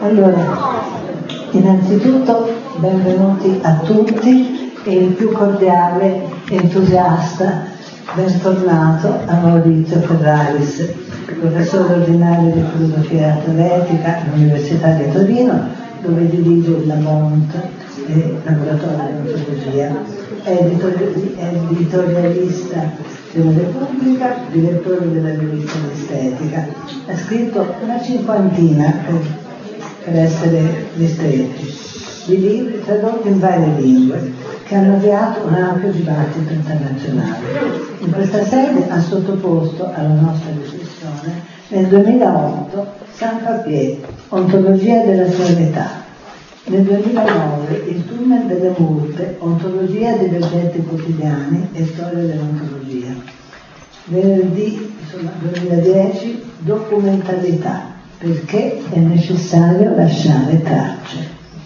Allora, innanzitutto benvenuti a tutti e il più cordiale entusiasta bentornato a Maurizio Ferraris, professore ordinario di filosofia atletica all'Università di Torino, dove dirige il Lamont e laboratorio di ontologia, è editorialista della Repubblica, direttore della rivista Estetica. Ha scritto una cinquantina per essere ristretti, di libri tradotti in varie lingue che hanno avviato un ampio dibattito internazionale. In questa sede ha sottoposto alla nostra riflessione nel 2008 Saint-Papier, Ontologia della solennità, nel 2009 Il tunnel delle multe, Ontologia degli oggetti quotidiani e storia dell'ontologia, venerdì 2010 Documentalità, perché è necessario lasciare tracce.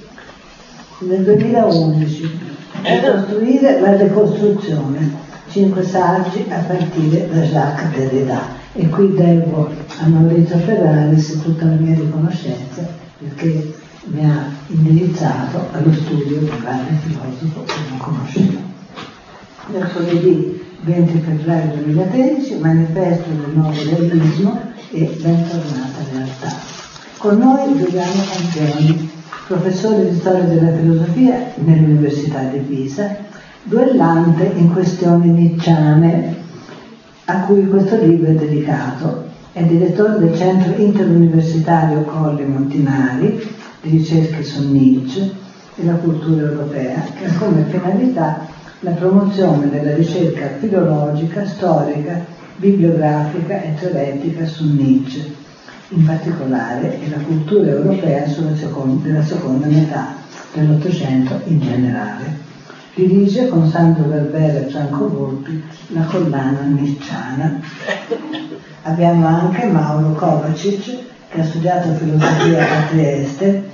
Nel 2011 Ricostruire la decostruzione, 5 saggi a partire da Jacques Derrida, e qui devo a Maurizio Ferraris tutta la mia riconoscenza perché mi ha indirizzato allo studio di grande filosofo che non conoscevo. Mercoledì 20 febbraio 2013 Manifesto del nuovo realismo e Bentornata realtà. Con noi Giuliano Campioni, professore di storia della filosofia nell'Università di Pisa, duellante in questioni nicciane, a cui questo libro è dedicato. È direttore del Centro Interuniversitario Colli Montinari di ricerche su Nietzsche e la cultura europea, che ha come finalità la promozione della ricerca filologica, storica, bibliografica e teoretica su Nietzsche, in particolare, e la cultura europea della seconda metà dell'Ottocento in generale. Dirige con Sandro Verbera e Franco Volpi la collana Nicciana. Abbiamo anche Mauro Kovacic, che ha studiato filosofia a Trieste,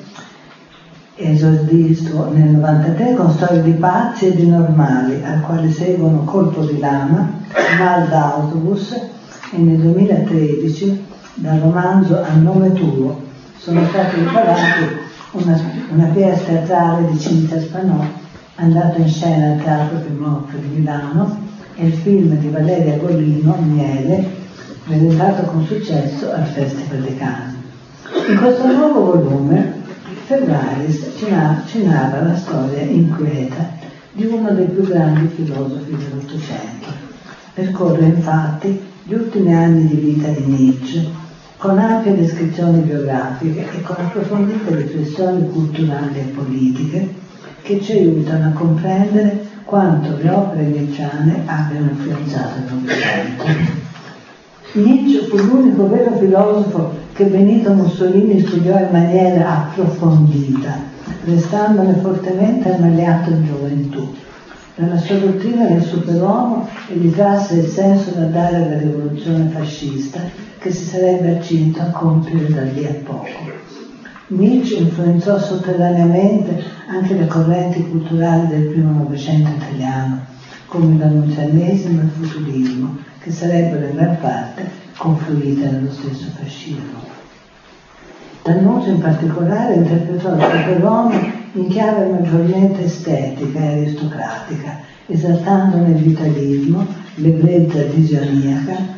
esordito nel 1993 con Storie di pazzi e di normali, al quale seguono Colpo di lama, Mal d'autobus, e nel 2013 dal romanzo A nome tuo sono stati riparati una pièce teatrale di Cinzia Spanò, andato in scena al Teatro Pimoffe di Milano, e il film di Valeria Golino, Miele, presentato con successo al Festival di Cannes. In questo nuovo volume Ferraris ci narra la storia inquieta di uno dei più grandi filosofi dell'Ottocento. Percorre infatti gli ultimi anni di vita di Nietzsche, con ampie descrizioni biografiche e con approfondite riflessioni culturali e politiche che ci aiutano a comprendere quanto le opere nietzschiane abbiano influenzato il Novecento. Nietzsche fu l'unico vero filosofo che Benito Mussolini studiò in maniera approfondita, restandone fortemente ammaliato in gioventù. Nella sua dottrina del superuomo egli trasse il senso da dare alla rivoluzione fascista che si sarebbe accinto a compiere da lì a poco. Nietzsche influenzò sotterraneamente anche le correnti culturali del primo Novecento italiano, come l'annunzianesimo e il futurismo, che sarebbero in gran parte confluite nello stesso fascismo. D'Annunzio in particolare interpretò il superuomo in chiave maggiormente estetica e aristocratica, esaltandone il vitalismo, l'ebbrezza visioniaca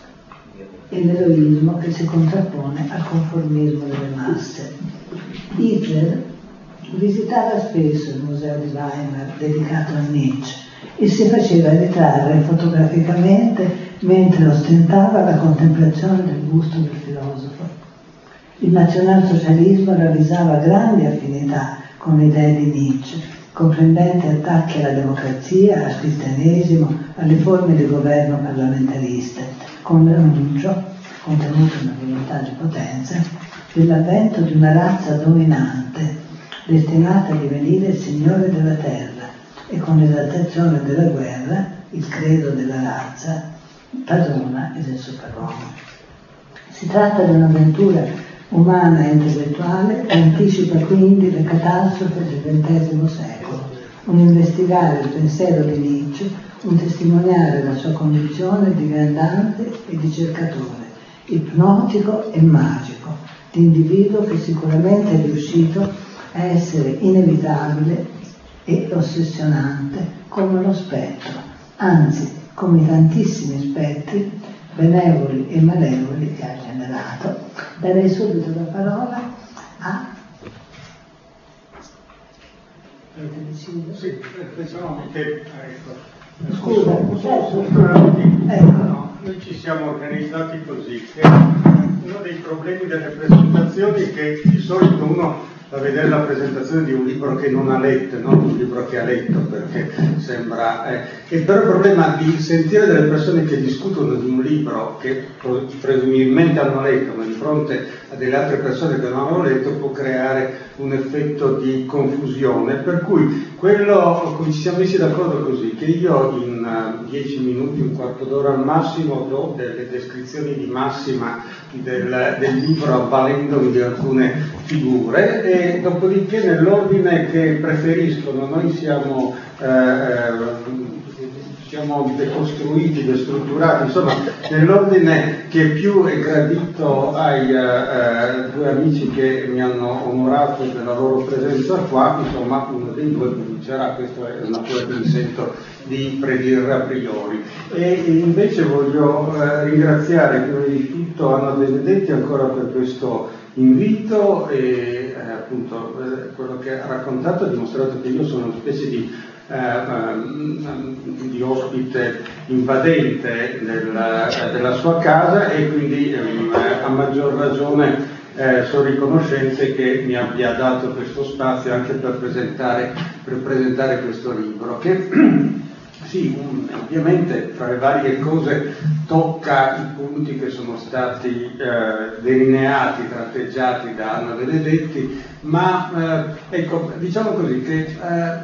e l'eroismo che si contrappone al conformismo delle masse. Hitler visitava spesso il museo di Weimar dedicato a Nietzsche e si faceva ritrarre fotograficamente mentre ostentava la contemplazione del busto del filosofo. Il nazionalsocialismo ravvisava grandi affinità con le idee di Nietzsche, comprendente attacchi alla democrazia, al cristianesimo, alle forme di governo parlamentariste, con l'annuncio, contenuto nella volontà di potenza, dell'avvento di una razza dominante, destinata a divenire il signore della terra, e con l'esaltazione della guerra, il credo della razza, padrona e del superuomo. Si tratta di un'avventura umana e intellettuale che anticipa quindi le catastrofi del XX secolo, un investigare il pensiero di Nietzsche, un testimoniare la sua condizione di viandante e di cercatore, ipnotico e magico, l'individuo che sicuramente è riuscito a essere inevitabile e ossessionante come lo spettro, anzi come i tantissimi spettri benevoli e malevoli che ha generato. Darei subito la parola a... Sì, pensavamo che... Scusa, no, noi ci siamo organizzati così, che uno dei problemi delle presentazioni è che di solito uno va a vedere la presentazione di un libro che non ha letto, non un libro che ha letto, perché sembra... E però il problema di sentire delle persone che discutono di un libro che presumibilmente hanno letto, ma di fronte a delle altre persone che non hanno letto, può creare un effetto di confusione, per cui quello ci siamo messi d'accordo così, che io in 10 minuti, un quarto d'ora al massimo, do delle descrizioni di massima del libro avvalendomi di alcune figure, e dopodiché nell'ordine che preferiscono. Noi siamo decostruiti, destrutturati, insomma nell'ordine che più è gradito ai due amici che mi hanno onorato della loro presenza qua, insomma uno dei due comincerà. Questo è una cosa che mi sento di predire a priori. E invece voglio ringraziare prima di tutto Anna Benedetti ancora per questo invito, e appunto quello che ha raccontato ha dimostrato che io sono una specie di ospite invadente della sua casa, e quindi a maggior ragione sono riconoscente che mi abbia dato questo spazio anche per presentare questo libro, che sì, ovviamente fra le varie cose tocca i punti che sono stati delineati, tratteggiati da Anna Benedetti, ma ecco, diciamo così che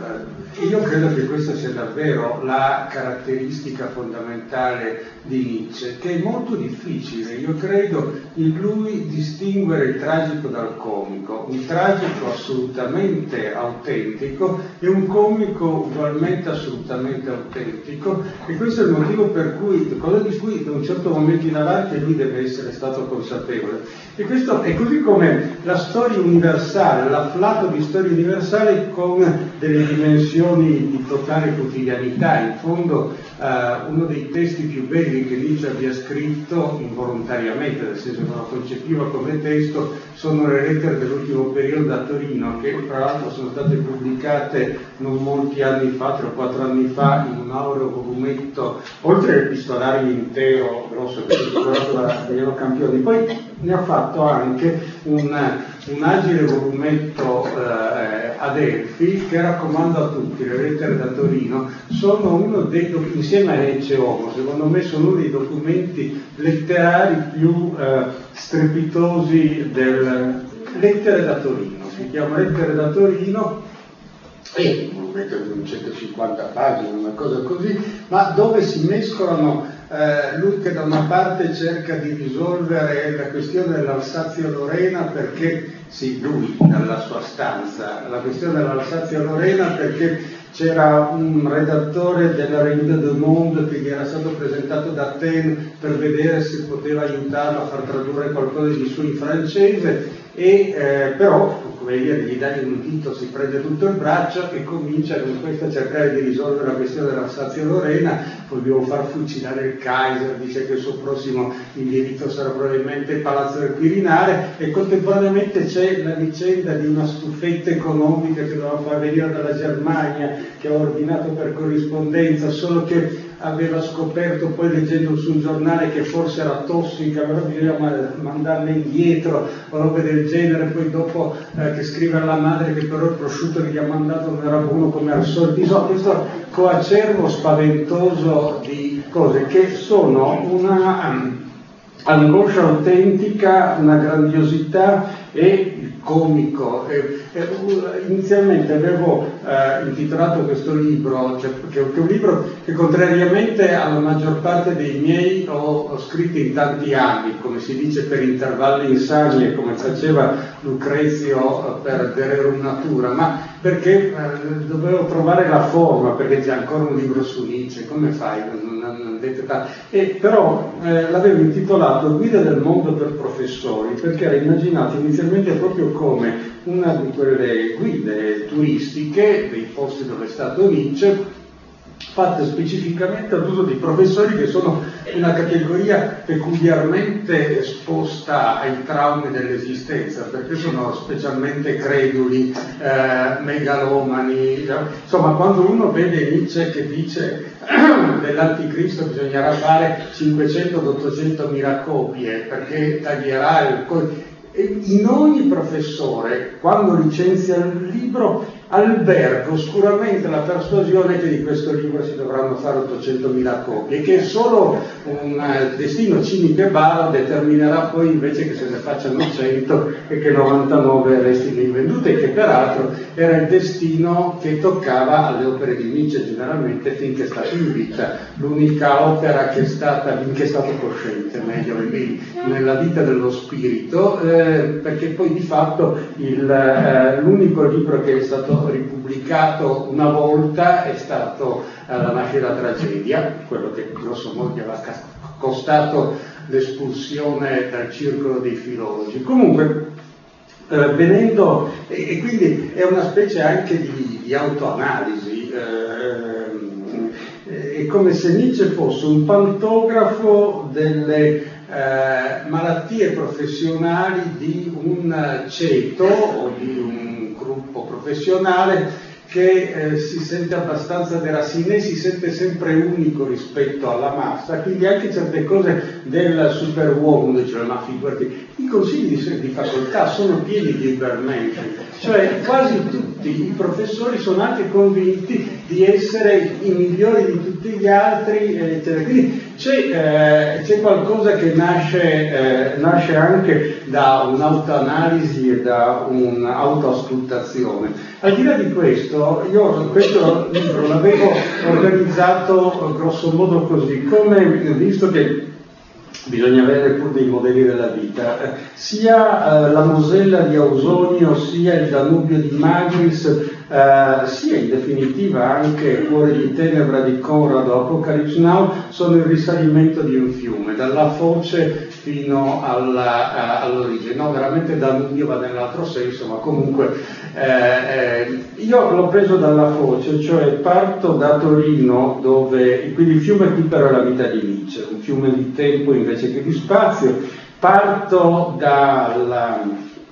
io credo che questa sia davvero la caratteristica fondamentale di Nietzsche, che è molto difficile, io credo, in lui distinguere il tragico dal comico, un tragico assolutamente autentico e un comico ugualmente assolutamente autentico, e questo è il motivo per cui, cosa di cui da un certo momento in avanti lui deve essere stato consapevole. E questo è così come la storia universale, l'afflato di storia universale con delle dimensioni di totale quotidianità. In fondo uno dei testi più belli che Nietzsche abbia scritto involontariamente, nel senso che non lo concepiva come testo, sono le lettere dell'ultimo periodo a Torino, che tra l'altro sono state pubblicate non molti anni fa, 3 o 4 anni fa, in un aureo volumetto, oltre all'epistolario intero grosso che è curato da Adriano Campioni. Poi ne ha fatto anche un agile volumetto ad Elfi, che raccomando a tutti. Le lettere da Torino sono uno dei insieme a Ecce Homo, secondo me sono uno dei documenti letterari più strepitosi del Lettere da Torino. Si chiama Lettere da Torino, è un volumetto di 150 pagine, una cosa così, ma dove si mescolano lui che da una parte cerca di risolvere la questione dell'Alsazia-Lorena, perché sì, lui dalla sua stanza, la questione dell'Alsazia-Lorena perché c'era un redattore della Revue du Monde che gli era stato presentato da Atene per vedere se poteva aiutarlo a far tradurre qualcosa di suo in francese, e però come dire, gli dai un dito, si prende tutto il braccio e comincia con questo a cercare di risolvere la questione dell'Alsazia-Lorena. Poi devo far fucilare il Kaiser, dice che il suo prossimo indirizzo sarà probabilmente il Palazzo del Quirinale, e contemporaneamente c'è la vicenda di una stufetta economica che doveva far venire dalla Germania, che ha ordinato per corrispondenza, solo che aveva scoperto poi leggendo su un giornale che forse era tossica, allora bisognava mandarla indietro o robe del genere. Poi dopo che scrive alla madre che però il prosciutto che gli ha mandato non era buono come al solito. Insomma, questo coacervo spaventoso di cose che sono una angoscia autentica, una grandiosità e il comico. Inizialmente avevo intitolato questo libro, che è un libro che contrariamente alla maggior parte dei miei ho scritto in tanti anni, come si dice, per intervalli insani, come faceva Lucrezio per De Rerum Natura, ma perché dovevo trovare la forma, perché c'è ancora un libro su Nietzsche, come fai? Però l'avevo intitolato Guida del mondo per professori, perché era immaginato inizialmente proprio come una di quelle guide turistiche dei posti dove è stato Nietzsche, fatte specificamente ad uso di professori che sono una categoria peculiarmente esposta ai traumi dell'esistenza, perché sono specialmente creduli, megalomani. Insomma, quando uno vede Nietzsche che dice dell'anticristo bisognerà fare 500-800 mila copie perché taglierà in ogni professore, quando licenzia il libro, alberga oscuramente la persuasione che di questo libro si dovranno fare 800.000 copie, che solo un destino cinico e baro determinerà poi invece che se ne facciano 100 e che 99 restino invendute, che peraltro era il destino che toccava alle opere di Nietzsche generalmente finché è stato in vita, l'unica opera che è stato cosciente, meglio nella vita dello spirito, perché poi di fatto l'unico libro che è stato ripubblicato una volta è stato La nascita della tragedia, quello che grosso modo gli aveva costato l'espulsione dal circolo dei filologi. Comunque, venendo, e quindi è una specie anche di autoanalisi, è come se Nietzsche fosse un pantografo delle malattie professionali di un ceto o di un gruppo professionale che si sente abbastanza derassine, si sente sempre unico rispetto alla massa, quindi anche certe cose del superuomo, diceva, ma figurati, i consigli di facoltà sono pieni di Übermenschen, cioè quasi tutti i professori sono anche convinti di essere i migliori di tutti gli altri, eccetera. Quindi c'è qualcosa che nasce anche da un'autoanalisi e da un'autoascoltazione. Al di là di questo, io questo libro l'avevo organizzato grosso modo così, come visto che bisogna avere pur dei modelli della vita, sia la Mosella di Ausonio, sia il Danubio di Magris, sia in definitiva anche Cuore di tenebra di Conrado, Apocalypse Now, sono il risalimento di un fiume, dalla foce fino all'origine. No, veramente Danubio va nell'altro senso, ma comunque io l'ho preso dalla foce, cioè parto da Torino, dove quindi il fiume qui però è la vita di Nietzsche, un fiume di tempo invece che di spazio. Parto da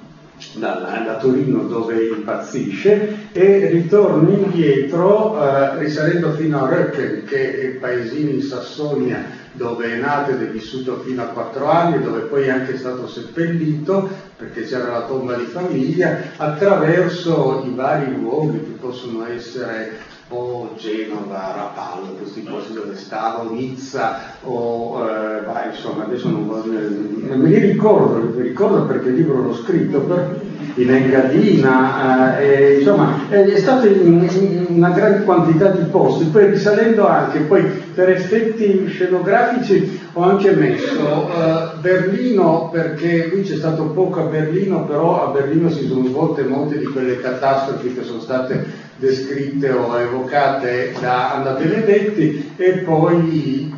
Torino, dove impazzisce, e ritorno indietro risalendo fino a Röcken, che è il paesino in Sassonia dove è nato ed è vissuto fino a 4 anni, dove poi è anche stato seppellito perché c'era la tomba di famiglia, attraverso i vari luoghi che possono essere o Genova, Rapallo, questi posti dove stavo, Nizza, o insomma adesso non me li ricordo perché il libro l'ho scritto, in Engadina, insomma è stato in una gran quantità di posti. Poi risalendo anche, poi per effetti scenografici ho anche messo Berlino, perché qui c'è stato poco a Berlino, però a Berlino si sono svolte molte di quelle catastrofi che sono state descritte o evocate da Anna Benedetti, e poi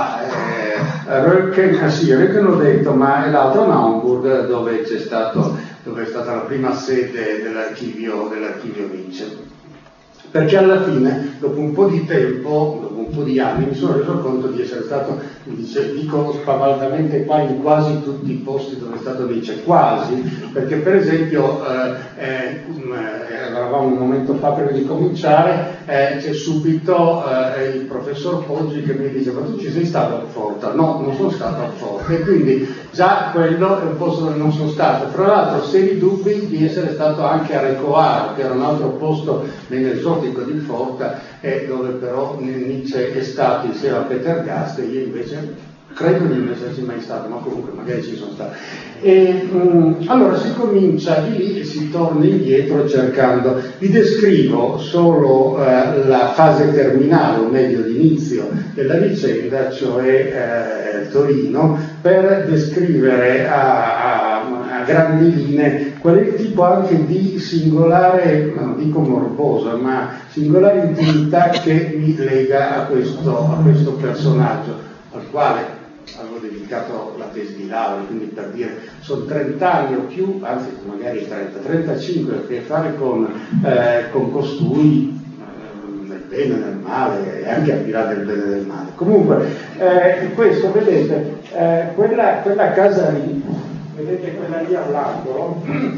Röcken l'ho detto, ma è l'altro Naumburg, dove è stata la prima sede dell'archivio Nietzsche. Perché alla fine, dopo un po' di tempo, dopo un po' di anni, mi sono reso conto di essere stato, dico spavaldamente qua, in quasi tutti i posti dove è stato Nietzsche, quasi, perché per esempio, eravamo un momento fa prima di cominciare, c'è subito il professor Poggi che mi dice: ma tu ci sei stato a Forta? No, non sono stato a Forta, e quindi già quello è un posto dove non sono stato. Fra l'altro seri dubbi di essere stato anche a Recoaro, che era un altro posto nell'esotico di Forta, dove però Nietzsche è stato insieme a Peter Gast, e io invece credo di non esserci mai stato, ma comunque magari ci sono stato. Allora si comincia di lì e si torna indietro cercando. Vi descrivo solo la fase terminale, o meglio l'inizio della vicenda, cioè Torino, per descrivere a grandi linee qual è il tipo anche di singolare, non dico morbosa, ma singolare intimità che mi lega a questo personaggio, al quale avevo dedicato la tesi di laurea, quindi per dire, sono 30 anni o più, anzi magari 35 a che fare con costui, nel bene e nel male, e anche al di là del bene e del male. Comunque, questo, vedete, quella casa lì, vedete quella lì all'angolo,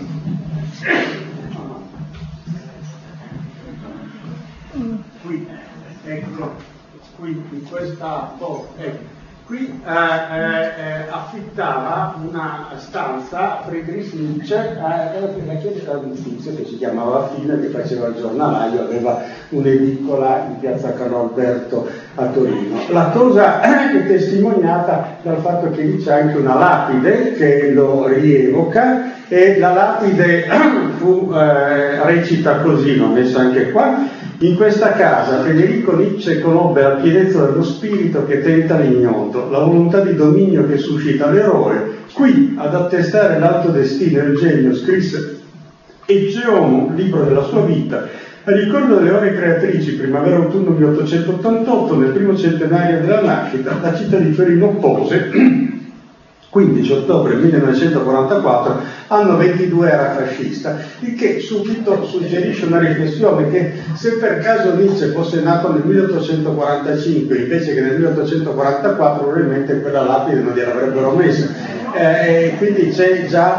qui, ecco, qui in questa porta, ecco. Qui affittava una stanza a Friedrich Nietzsche, la chiesa di un tizio che si chiamava Fine, che faceva il giornalaio, aveva un'edicola in piazza Carlo Alberto a Torino. La cosa è testimoniata dal fatto che lì c'è anche una lapide che lo rievoca, e la lapide recita così, l'ho messa anche qua: in questa casa Federico Nietzsche conobbe la pienezza dello spirito che tenta l'ignoto, la volontà di dominio che suscita l'eroe. Qui, ad attestare l'alto destino e il genio, scrisse Ecce Homo, libro della sua vita, a ricordo delle ore creatrici, primavera-autunno 1888, nel primo centenario della nascita, la città di Torino pose 15 ottobre 1944, anno 22 era fascista, il che subito suggerisce una riflessione che se per caso Nietzsche fosse nato nel 1845 invece che nel 1844, probabilmente quella lapide non gliel'avrebbero messa. Quindi c'è già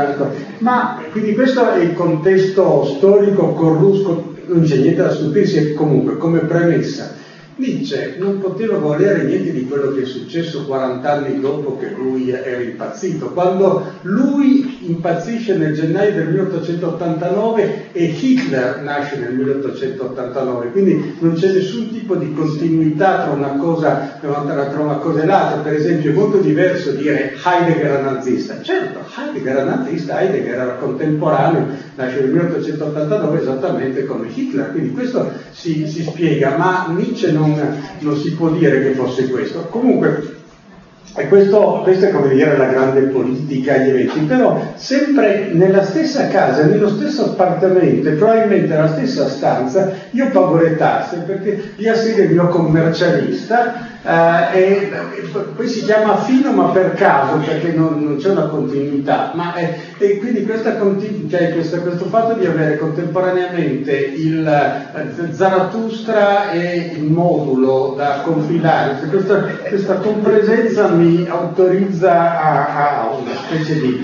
ma quindi questo è il contesto storico corrusco, non c'è niente da stupirsi, e comunque come premessa Nietzsche non poteva volere niente di quello che è successo 40 anni dopo che lui era impazzito. Quando lui impazzisce nel gennaio del 1889 e Hitler nasce nel 1889, quindi non c'è nessun tipo di continuità tra una cosa e l'altra. Per esempio è molto diverso dire Heidegger era nazista. Certo, Heidegger era nazista, Heidegger era contemporaneo, nasce nel 1889 esattamente come Hitler, quindi questo si spiega, ma Nietzsche non si può dire che fosse questo. Comunque, questa è come dire la grande politica agli eventi, però sempre nella stessa casa, nello stesso appartamento, probabilmente nella stessa stanza, io pago le tasse perché lì ha sede il mio commercialista, e poi si chiama Fino ma per caso perché non c'è una continuità, e quindi questo fatto di avere contemporaneamente il Zarathustra e il modulo da compilare, questa compresenza mi autorizza a una specie di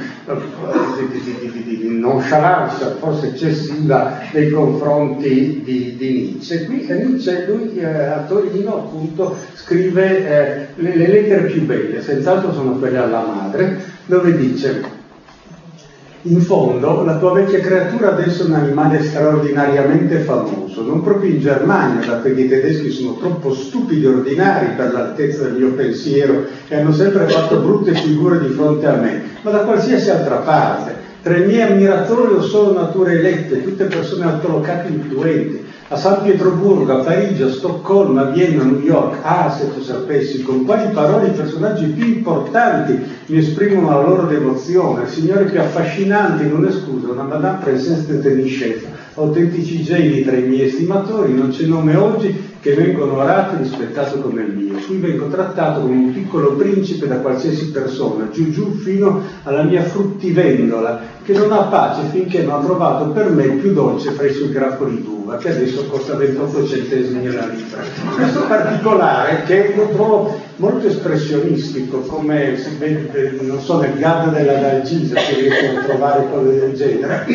nonchalance forse eccessiva nei confronti di Nietzsche. Qui Nietzsche, lui a Torino appunto scrive le lettere più belle, senz'altro sono quelle alla madre, dove dice: in fondo la tua vecchia creatura adesso è un animale straordinariamente famoso, non proprio in Germania, dato che i tedeschi sono troppo stupidi e ordinari per l'altezza del mio pensiero e hanno sempre fatto brutte figure di fronte a me, ma da qualsiasi altra parte. Tra i miei ammiratori ho solo nature elette, tutte persone altolocate e influenti. A San Pietroburgo, a Parigi, a Stoccolma, a Vienna, a New York, se tu sapessi con quali parole i personaggi più importanti mi esprimono la loro devozione. Il signore più affascinante non è scusa, una madame princesse de Tenichet, autentici geni tra i miei estimatori, non c'è nome oggi che vengo onorato e rispettato come il mio. Qui vengo trattato come un piccolo principe da qualsiasi persona, giù fino alla mia fruttivendola, che non ha pace finché non ha trovato per me il più dolce fra i suoi grappoli d'uva, che adesso costa 28 centesimi alla libra. Questo particolare, che lo trovo molto espressionistico, come si vede, non so, nel Gadda della Dalgisa si riescono a trovare cose del genere,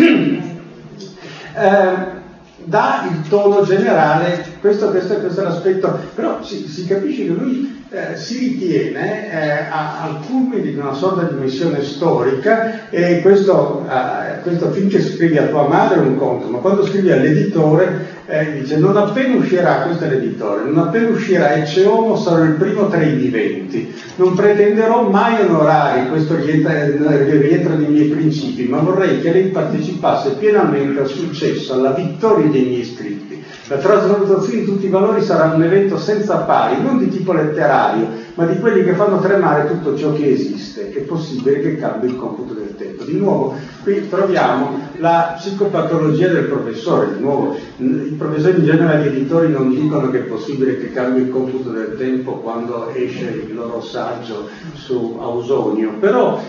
dà il tono generale. Questo è l'aspetto, però si capisce che lui si ritiene al culmine di una sorta di missione storica, e questo finché scrivi a tua madre è un conto, ma quando scrivi all'editore dice: non appena uscirà, questo è l'editore, non appena uscirà Ecce Homo sarò il primo tra i viventi, non pretenderò mai onorari, questo rientra nei miei principi, ma vorrei che lei partecipasse pienamente al successo, alla vittoria dei miei scritti. La trasvalutazione di tutti i valori sarà un evento senza pari, non di tipo letterario, ma di quelli che fanno tremare tutto ciò che esiste. È possibile che cambi il computo del tempo. Di nuovo, qui troviamo la psicopatologia del professore. Di nuovo, i professori in genere, gli editori non dicono che è possibile che cambi il computo del tempo quando esce il loro saggio su Ausonio, però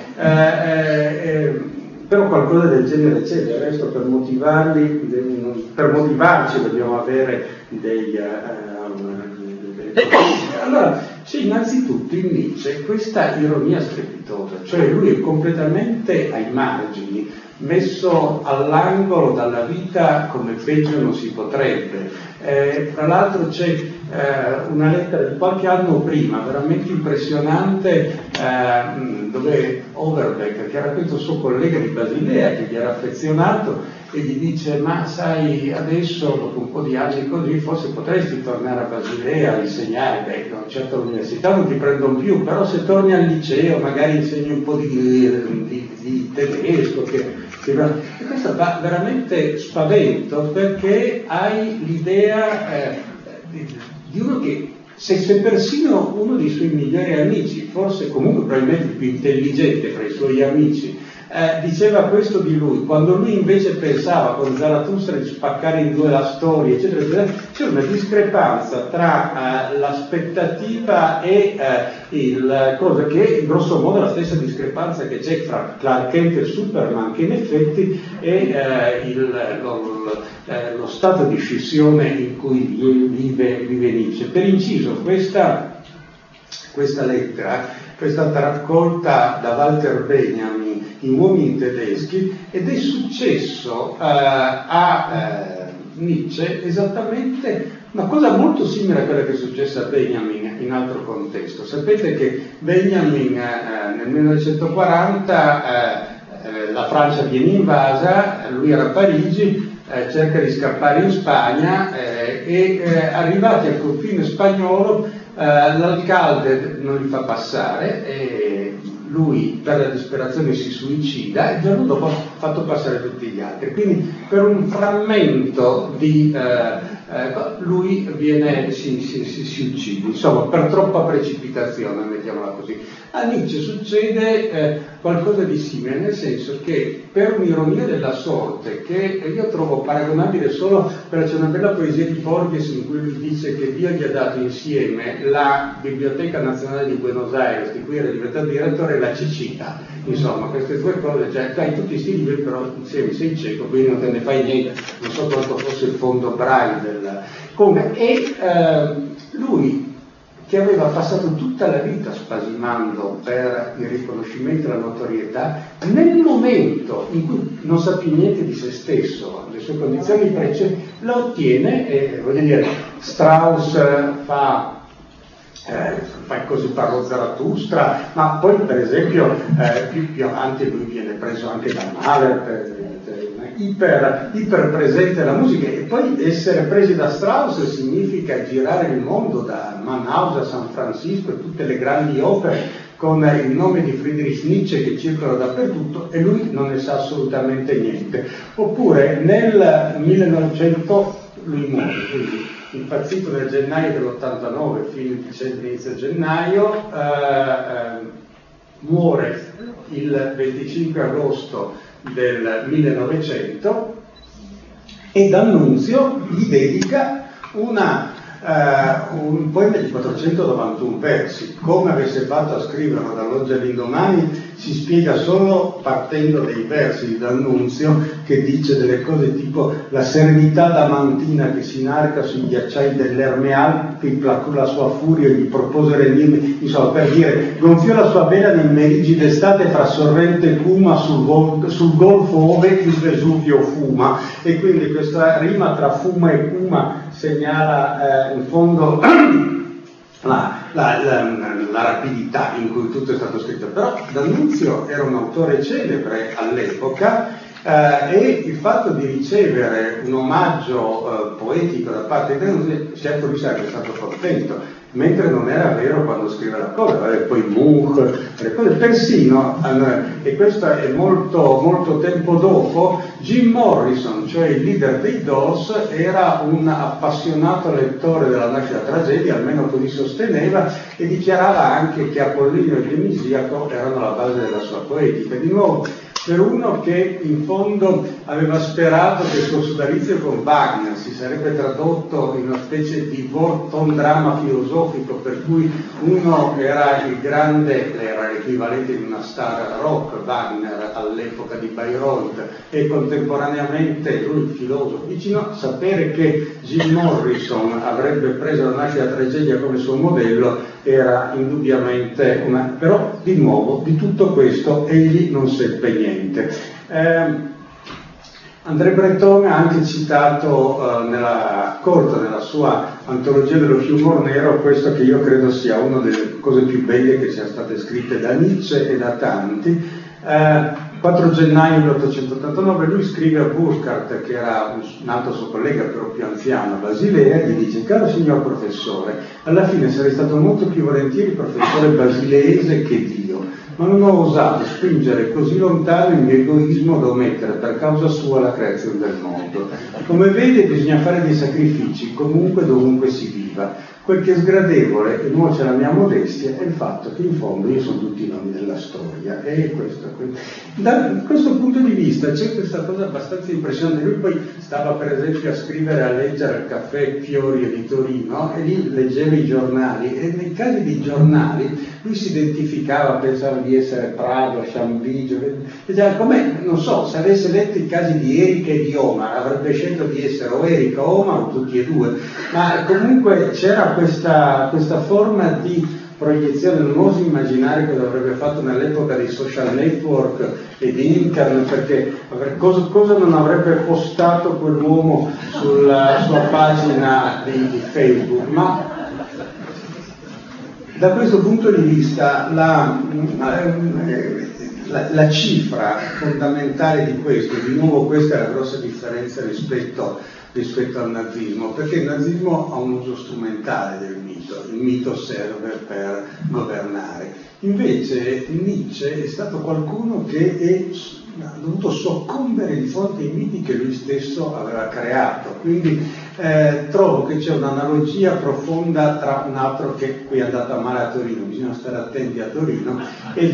qualcosa del genere c'è. Del resto, per motivarci dobbiamo avere allora c'è innanzitutto in Nietzsche questa ironia strepitosa, cioè lui è completamente ai margini, messo all'angolo dalla vita come peggio non si potrebbe. Tra l'altro c'è una lettera di qualche anno prima, veramente impressionante, dove Overbeck, che era questo suo collega di Basilea che gli era affezionato, e gli dice: ma sai, adesso dopo un po' di anni così forse potresti tornare a Basilea a insegnare, certo all'università non ti prendono più, però se torni al liceo magari insegni un po' di tedesco, e questo dà veramente spavento, perché hai l'idea di uno che, se persino uno dei suoi migliori amici, forse comunque probabilmente il più intelligente fra i suoi amici, diceva questo di lui, quando lui invece pensava con Zarathustra di spaccare in due la storia, eccetera, eccetera, c'è una discrepanza tra l'aspettativa e il cosa, che grosso modo è la stessa discrepanza che c'è tra Clark Kent e Superman, che in effetti è lo stato di scissione in cui vive Nietzsche. Per inciso, questa lettera è stata raccolta da Walter Benjamin in Uomini tedeschi, ed è successo a Nietzsche esattamente una cosa molto simile a quella che è successa a Benjamin in altro contesto. Sapete che Benjamin nel 1940 la Francia viene invasa, lui era a Parigi, cerca di scappare in Spagna e arrivati al confine spagnolo l'alcalde non li fa passare e lui per la disperazione si suicida, e il giorno dopo ha fatto passare tutti gli altri. Quindi per un frammento di lui si uccide, insomma, per troppa precipitazione, mettiamola così. A Nietzsche succede qualcosa di simile, nel senso che per un'ironia della sorte, che io trovo paragonabile solo perché c'è una bella poesia di Borges in cui lui dice che Dio gli ha dato insieme la Biblioteca Nazionale di Buenos Aires, di cui era diventato direttore, e la cecità. Insomma, queste due cose, cioè hai tutti questi libri, però insieme sei cieco, quindi non te ne fai niente. Non so quanto fosse il fondo Braille comunque. E lui, che aveva passato tutta la vita spasimando per il riconoscimento e la notorietà, nel momento in cui non sa più niente di se stesso, le sue condizioni precedenti, la ottiene. E voglio dire, Strauss fa così, parlo Zarathustra, ma poi per esempio più avanti lui viene preso anche da Mahler, iper presente la musica, e poi essere presi da Strauss significa girare il mondo da Manaus a San Francisco, e tutte le grandi opere con il nome di Friedrich Nietzsche che circola dappertutto, e lui non ne sa assolutamente niente. Oppure nel 1900 lui muore, quindi impazzito nel gennaio dell'89, inizio gennaio, muore il 25 agosto del 1900, e D'Annunzio gli dedica un poema di 491 versi. Come avesse fatto a scriverlo dall'oggi all'indomani si spiega solo partendo dai versi di D'Annunzio, che dice delle cose tipo: la serenità damantina che si inarca sui ghiacciai dell'Erme Alpi placò la sua furia e gli propose rendirmi, insomma, per dire, gonfiò la sua vela nel merigi d'estate fra sorrente Cuma sul golfo ove il Vesuvio fuma. E quindi questa rima tra fuma e Cuma segnala in fondo la rapidità in cui tutto è stato scritto. Però D'Annunzio era un autore celebre all'epoca, e il fatto di ricevere un omaggio poetico da parte di D'Annunzio, certo lui sarebbe stato contento, mentre non era vero quando scrive la cosa. Poi Munch, le cose, persino, e questo è molto, molto tempo dopo, Jim Morrison, cioè il leader dei Doors, era un appassionato lettore della Nascita Tragedia, almeno così sosteneva, e dichiarava anche che Apollinio e Dioniziaco erano la base della sua poetica. Di nuovo, per uno che in fondo aveva sperato che il suo sodalizio con Wagner si sarebbe tradotto in una specie di dramma filosofico, per cui uno era il grande, era l'equivalente di una star rock, Wagner all'epoca di Bayreuth, e contemporaneamente lui filosofo, vicino, sapere che Jim Morrison avrebbe preso la nascita della tragedia come suo modello era indubbiamente una... Però di nuovo di tutto questo egli non seppe niente. André Breton ha anche citato nella sua antologia dello humor nero questo che io credo sia una delle cose più belle che siano state scritte da Nietzsche e da tanti. 4 gennaio 1889 lui scrive a Burckhardt, che era un altro suo collega però più anziano a Basilea, e gli dice: caro signor professore, alla fine sarei stato molto più volentieri professore basileese che Dio, ma non ho osato spingere così lontano il mio egoismo da omettere per causa sua la creazione del mondo. Come vede bisogna fare dei sacrifici comunque dovunque si viva. Quel che è sgradevole e nuoce alla mia modestia è il fatto che in fondo io sono tutti i nomi della storia, e questo. Da questo punto di vista c'è questa cosa abbastanza impressionante. Lui poi stava per esempio a scrivere, a leggere al Caffè Fiori di Torino, e lì leggeva i giornali, e nei casi dei giornali lui si identificava, pensava di essere Prado, Chambigio, come, non so, se avesse letto i casi di Erika e di Omar avrebbe scelto di essere o Erika o Omar o tutti e due, ma comunque c'era questa forma di proiezione. Non oso immaginare cosa avrebbe fatto nell'epoca dei social network e di internet, perché cosa non avrebbe postato quell'uomo sulla sua pagina di Facebook. Ma da questo punto di vista la cifra fondamentale di questo, di nuovo questa è la grossa differenza rispetto al nazismo, perché il nazismo ha un uso strumentale del mito, il mito serve per governare. Invece Nietzsche è stato qualcuno che ha dovuto soccombere di fronte ai miti che lui stesso aveva creato, quindi trovo che c'è un'analogia profonda tra un altro che qui è andato male a Torino, bisogna stare attenti a Torino, ed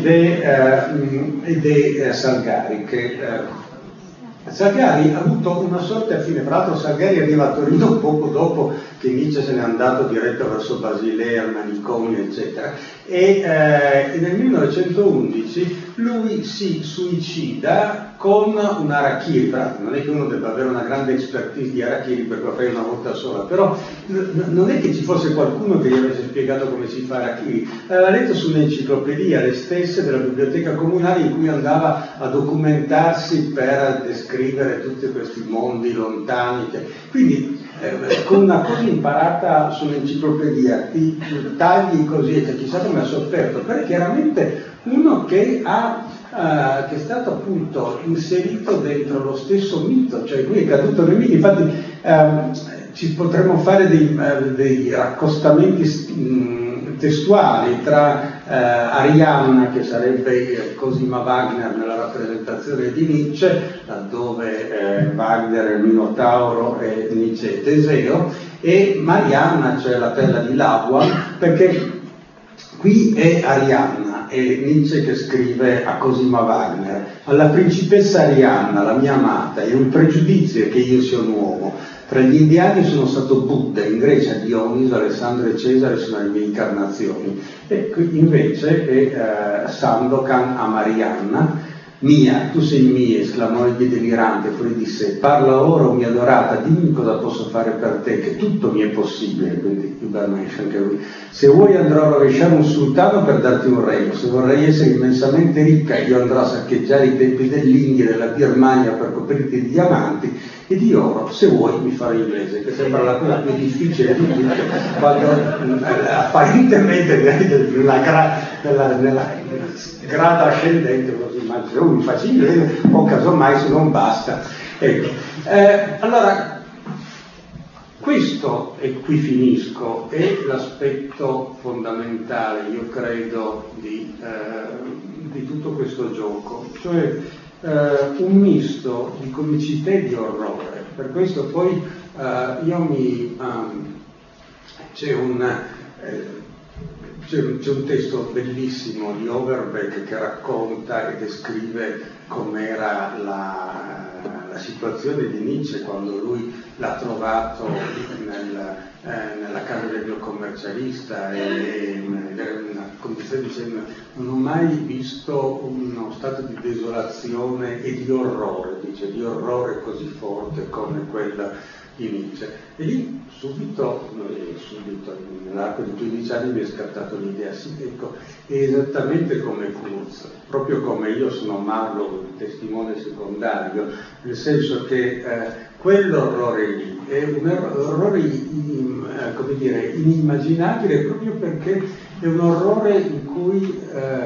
è Salgari, che Salgari ha avuto una sorte affine. Tra l'altro Salgari arriva a Torino poco dopo che Nietzsche se n'è andato diretto verso Basilea, al manicomio, eccetera, e nel 1911 lui si suicida con un harakiri. Non è che uno debba avere una grande expertise di harakiri perché lo fai una volta sola, però non è che ci fosse qualcuno che gli avesse spiegato come si fa harakiri. L'aveva letto su un'enciclopedia, le stesse della biblioteca comunale, in cui andava a documentarsi per descrivere tutti questi mondi lontani. Che... Quindi con una cosa imparata sull'enciclopedia ti tagli così, e chissà come ha sofferto, perché chiaramente uno che è stato appunto inserito dentro lo stesso mito, cioè lui è caduto nei miti. Infatti ci potremmo fare dei raccostamenti testuali tra Arianna, che sarebbe Cosima Wagner nella rappresentazione di Nietzsche, laddove Wagner è il Minotauro e Nietzsche è Teseo, e Marianna, cioè la terra di Labuan, perché qui è Arianna, è Nietzsche che scrive a Cosima Wagner: alla principessa Arianna, la mia amata, è un pregiudizio che io sia un uomo. Tra gli indiani sono stato Buddha, in Grecia Dioniso, Alessandro e Cesare sono le mie incarnazioni. E qui invece è Sandokan a Marianna: mia, tu sei mia, esclamò egli delirante, fuori di sé, parla ora, o mia adorata, dimmi cosa posso fare per te, che tutto mi è possibile. Quindi Übermensch anche lui. Se vuoi andrò a rovesciare un sultano per darti un regno, se vorrei essere immensamente ricca io andrò a saccheggiare i templi dell'India e della Birmania per coprirti di diamanti e di oro, se vuoi mi farò inglese, che sembra la cosa più difficile di tutte, quando apparentemente nella grada ascendente così immagino, mi faccio inglese o casomai se non basta. Ecco. Allora questo, e qui finisco, è l'aspetto fondamentale, io credo, di tutto questo gioco, cioè un misto di comicità e di orrore. Per questo poi c'è c'è un testo bellissimo di Overbeck che racconta e descrive com'era la situazione di Nietzsche quando lui l'ha trovato nella casa del mio commercialista e una condizione dicendo: non ho mai visto uno stato di desolazione e di orrore, dice, di orrore così forte come quella di Nietzsche. E lì subito nell'arco di 15 anni mi è scattata l'idea, sì, ecco, è esattamente come Kurz, proprio come io sono Marlowe, il testimone secondario, nel senso che quell'orrore lì è un orrore come dire, inimmaginabile, proprio perché è un orrore in cui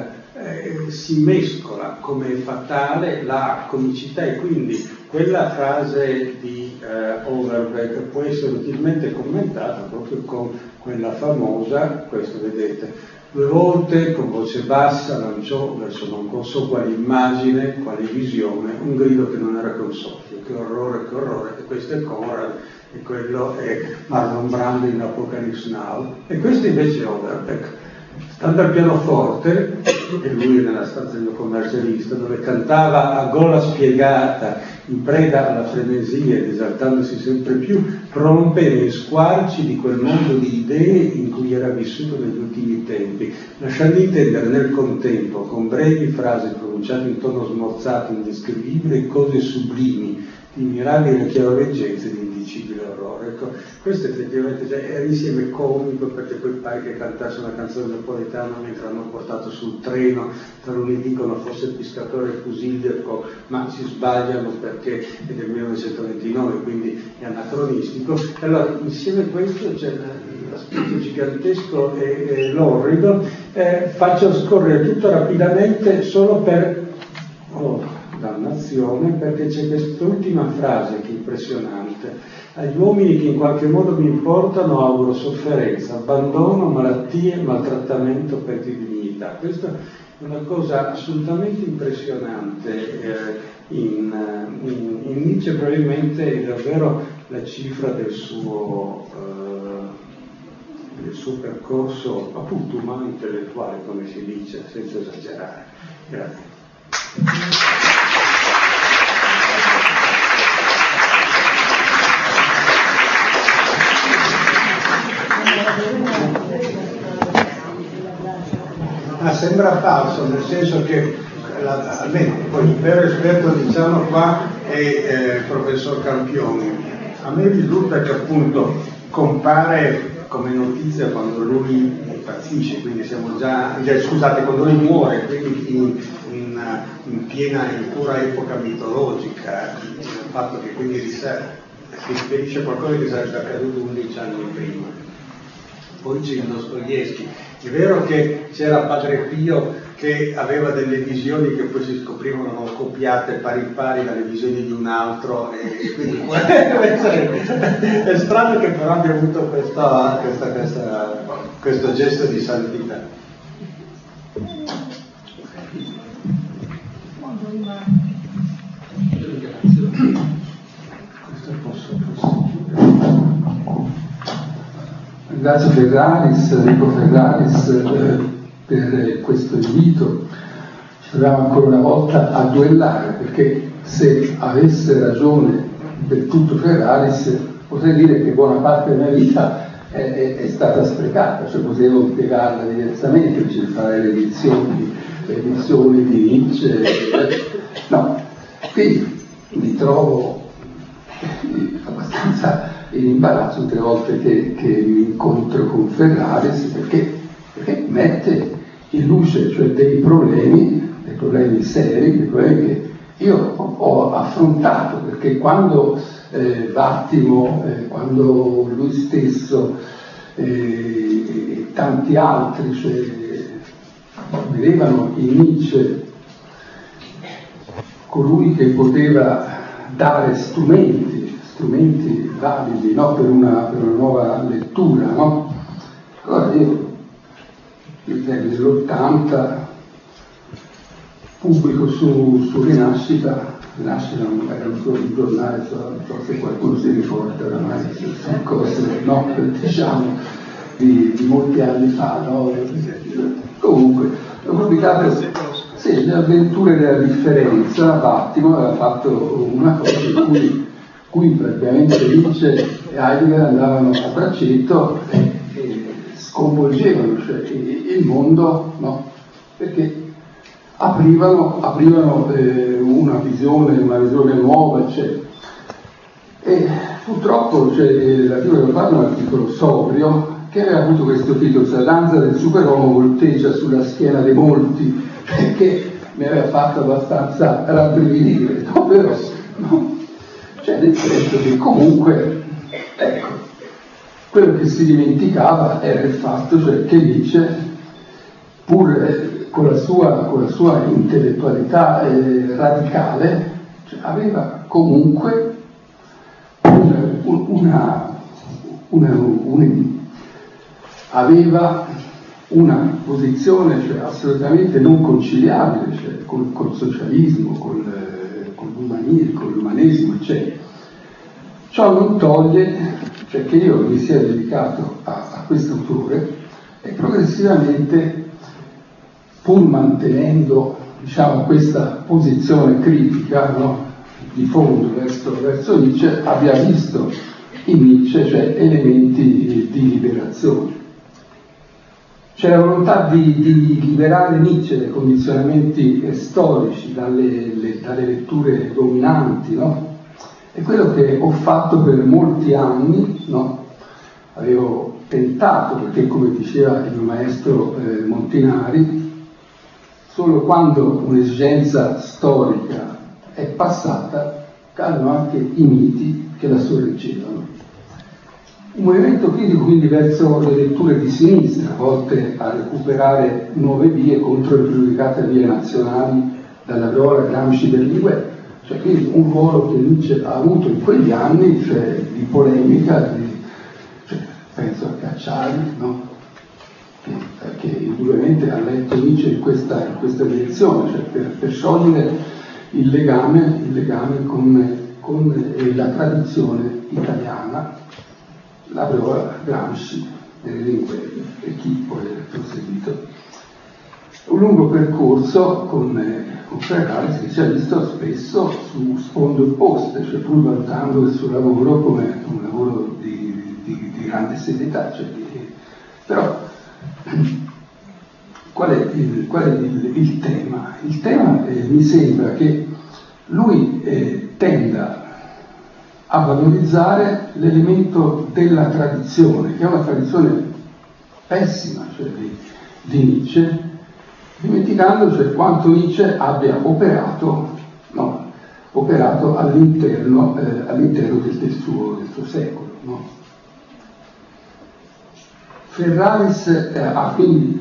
si mescola come fatale la comicità, e quindi quella frase di Overbeck può essere utilmente commentata proprio con quella famosa, questo vedete, 2 volte con voce bassa lanciò verso non so quale immagine, quale visione, un grido che non era che un soffio, che orrore, e questo è Conrad, e quello è Marlon Brando in Apocalypse Now, e questo invece è Overbeck. Stando al pianoforte, e lui è nella stanza del mio commercialista, dove cantava a gola spiegata, in preda alla frenesia ed esaltandosi sempre più, prorompeva in squarci di quel mondo di idee in cui era vissuto negli ultimi tempi, lasciando intendere nel contempo, con brevi frasi pronunciate in tono smorzato, indescrivibile, cose sublimi, di mirabile chiaroveggenza e di indicibile orrore. Ecco, questo effettivamente era insieme comico, perché poi pare che cantasse una canzone napoletana mentre hanno portato sul treno, taluni dicono fosse Piscatore Fusillico, ma si sbagliano perché è del 1929, quindi è anacronistico. Allora, insieme a questo c'è l'aspetto gigantesco e l'orrido. Faccio scorrere tutto rapidamente solo per dannazione, perché c'è quest'ultima frase che è impressionante: agli uomini che in qualche modo mi importano auguro sofferenza, abbandono, malattie, maltrattamento per di dignità. Questa è una cosa assolutamente impressionante. In Nietzsche probabilmente è davvero la cifra del suo percorso appunto umano intellettuale, come si dice, senza esagerare. Grazie. Sembra falso, nel senso che almeno poi il vero esperto diciamo qua è il professor Campioni. A me risulta che appunto compare come notizia quando lui impazzisce, quindi siamo scusate, quando lui muore, quindi in pura epoca mitologica, il fatto che quindi si riferisce a qualcosa che sarebbe accaduto 11 anni prima. Poi c'è Dostoevskij. È vero che c'era Padre Pio che aveva delle visioni che poi si scoprivano non copiate pari pari dalle visioni di un altro, e quindi è strano che però abbia avuto questo gesto di santità. Questo posso Ringrazio Enrico Ferraris per questo invito. Ci troviamo ancora una volta a duellare, perché se avesse ragione del tutto Ferraris potrei dire che buona parte della mia vita è stata sprecata, cioè potevo impiegarla diversamente, invece di fare le edizioni di Nietzsche. No, qui mi trovo abbastanza in imbarazzo tutte le volte che mi incontro con Ferraris, perché mette in luce, cioè, dei problemi seri, dei problemi che io ho affrontato, perché quando Vattimo, quando lui stesso e tanti altri, cioè, vedevano in Nietzsche colui che poteva dare strumenti validi, no? per una nuova lettura, no? Allora io nell'80 pubblico su Rinascita era ancora un giornale, non so se qualcuno si ricorda oramai, cose, no? Diciamo, di molti anni fa, no? Comunque, ho pubblicato le avventure della differenza. Vattimo aveva fatto una cosa in cui praticamente Nietzsche e Heidegger andavano a braccetto e sconvolgevano, cioè, il mondo, no? Perché aprivano una visione nuova, eccetera. E purtroppo l'articolo che parla è un articolo sobrio che aveva avuto questo titolo: La danza del superuomo volteggia sulla schiena dei molti, che mi aveva fatto abbastanza rabbrividire, no? Però, no? Cioè, nel senso che comunque, ecco, quello che si dimenticava era il fatto, cioè, che Nietzsche, pur con la sua intellettualità radicale, cioè, aveva comunque aveva una posizione, cioè, assolutamente non conciliabile, cioè, col socialismo, con l'umanesimo, eccetera. Ciò non toglie, cioè, che io mi sia dedicato a questo autore e progressivamente, pur mantenendo, diciamo, questa posizione critica, no, di fondo verso Nietzsche, abbia visto in Nietzsche, cioè, elementi di liberazione. C'è la volontà di liberare Nietzsche dai condizionamenti storici, dalle letture dominanti, no? È quello che ho fatto per molti anni, no? Avevo tentato, perché, come diceva il mio maestro Montinari, solo quando un'esigenza storica è passata cadono anche i miti che la sorreggevano. Un movimento critico quindi verso le letture di sinistra, volte a recuperare nuove vie contro le pregiudicate vie nazionali dalla Viola, Gramsci, Berlinguer. Cioè, quindi un ruolo che Nietzsche ha avuto in quegli anni, cioè, di polemica, cioè, penso a Cacciari, no? che indubbiamente ha letto Nietzsche in questa direzione, cioè, per sciogliere il legame con la tradizione italiana, la Viola, Gramsci, Berlinguer e chi poi ha proseguito. Un lungo percorso con Ferraris, che ci ha visto spesso su sponde opposte, cioè pur valutando il suo lavoro come un lavoro di grande serietà. Cioè, però qual è il tema? Il tema mi sembra che lui tenda a valorizzare l'elemento della tradizione, che è una tradizione pessima, cioè di Nietzsche, dimenticando, cioè, quanto Nietzsche abbia operato all'interno del suo secolo. No? Ferraris ha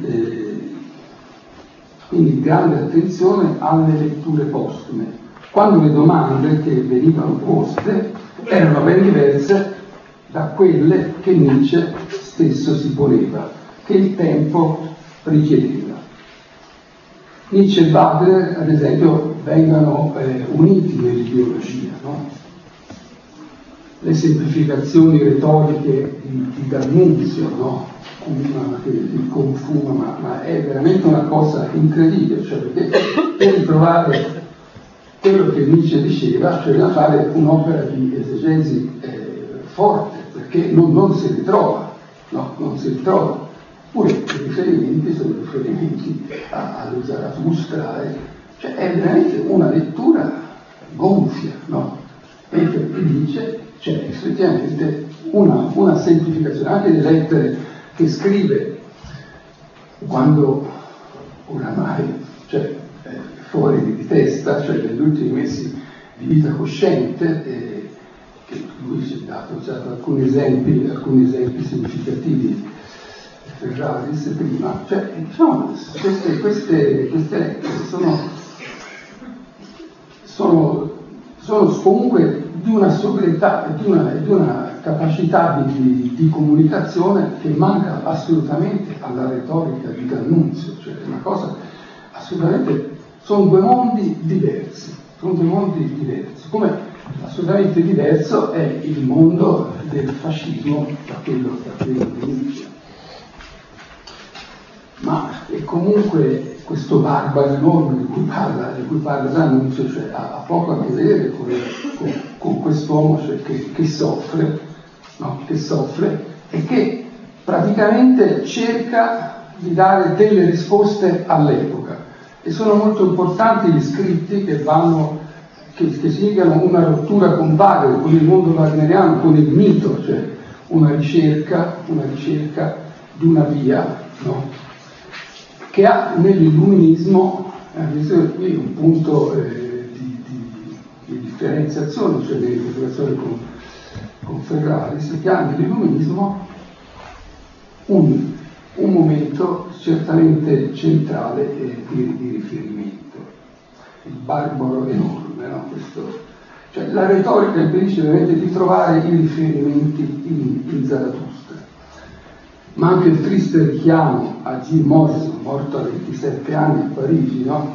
quindi grande attenzione alle letture postume, quando le domande che venivano poste erano ben diverse da quelle che Nietzsche stesso si poneva, che il tempo richiedeva. Nietzsche e Wagner, ad esempio, vengono uniti nell'ideologia, no? Le semplificazioni retoriche di D'Annunzio, no? Il confuma, ma è veramente una cosa incredibile, cioè, perché per ritrovare quello che Nietzsche diceva, cioè da fare un'opera di esegesi forte, perché non si ritrova, no? Non si ritrova. Pure i riferimenti sono riferimenti allo Zarathustra, cioè è veramente una lettura gonfia, no? Mentre dice c'è effettivamente una semplificazione, anche le lettere che scrive quando oramai, cioè, fuori di testa, cioè negli ultimi mesi di vita cosciente, che lui ci ha dato alcuni esempi significativi. Ferraris prima, cioè, diciamo, queste lettere sono comunque di una sobrietà e di una capacità di comunicazione che manca assolutamente alla retorica di D'Annunzio, cioè è una cosa assolutamente, sono due mondi diversi, come assolutamente diverso è il mondo del fascismo da quello di Nietzsche. ma è comunque questo barbaro enorme di cui parla D'Annunzio, cioè, ha poco a che vedere con quest'uomo, cioè, che soffre, no? Che soffre e che praticamente cerca di dare delle risposte all'epoca. E sono molto importanti gli scritti che significano una rottura con Wagner, con il mondo wagneriano, con il mito, cioè una ricerca di una via, no? Che ha nell'illuminismo, questo è qui un punto di differenziazione, cioè di interpretazione con Ferraris, che ha nell'illuminismo un momento certamente centrale di riferimento, il barbaro enorme, no? Cioè, la retorica impedisce veramente di trovare i riferimenti in Zarathustra, ma anche il triste richiamo a Jim Morrison, morto a 27 anni a Parigi, no?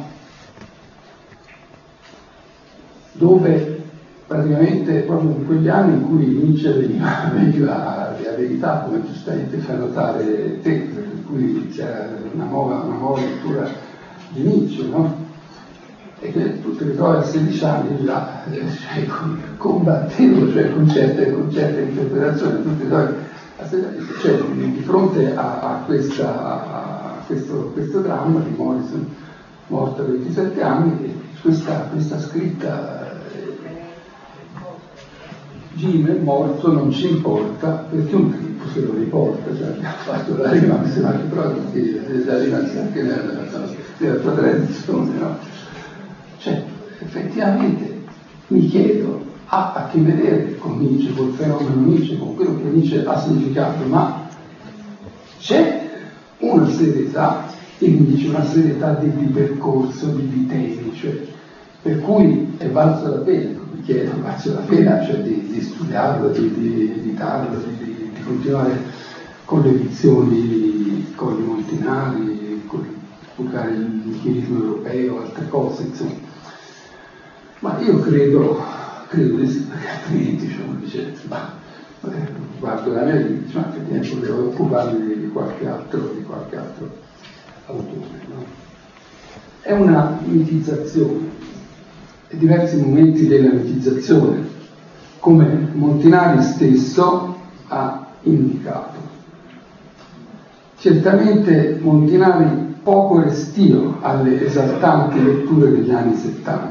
Dove praticamente proprio in quegli anni in cui Nietzsche veniva la verità, come giustamente fa notare te, per cui c'era una nuova lettura di Nietzsche, no? E che tu ti ritrovi a 16 anni già, combattevo, cioè con certe interpretazioni, tu ti trovi cioè, di fronte a questo dramma di Morrison, morto a 27 anni, e questa scritta, Jim è morto, non ci importa, perché un tipo se lo riporta, cioè ha fatto la rima, mi sembra che proprio la rima anche nella tua tradizione, no? Cioè, effettivamente mi chiedo, ha a che vedere con Nietzsche, col fenomeno Nietzsche, con quello che Nietzsche ha significato, ma c'è una serietà in Nietzsche, una serietà di percorso, di temi, cioè, per cui è valso la pena, mi chiedo, valso la pena, cioè, di studiarlo, di editarlo, di continuare con le edizioni, con i Montinari, con educare il nichilismo europeo, altre cose, insomma. Ma io credo di sì, perché altrimenti dice, guardo la mia vita, ma effettivamente devo occuparmi di qualche altro autore, no? È una mitizzazione, e diversi momenti della mitizzazione, come Montinari stesso ha indicato. Certamente Montinari poco restio alle esaltanti letture degli anni 70.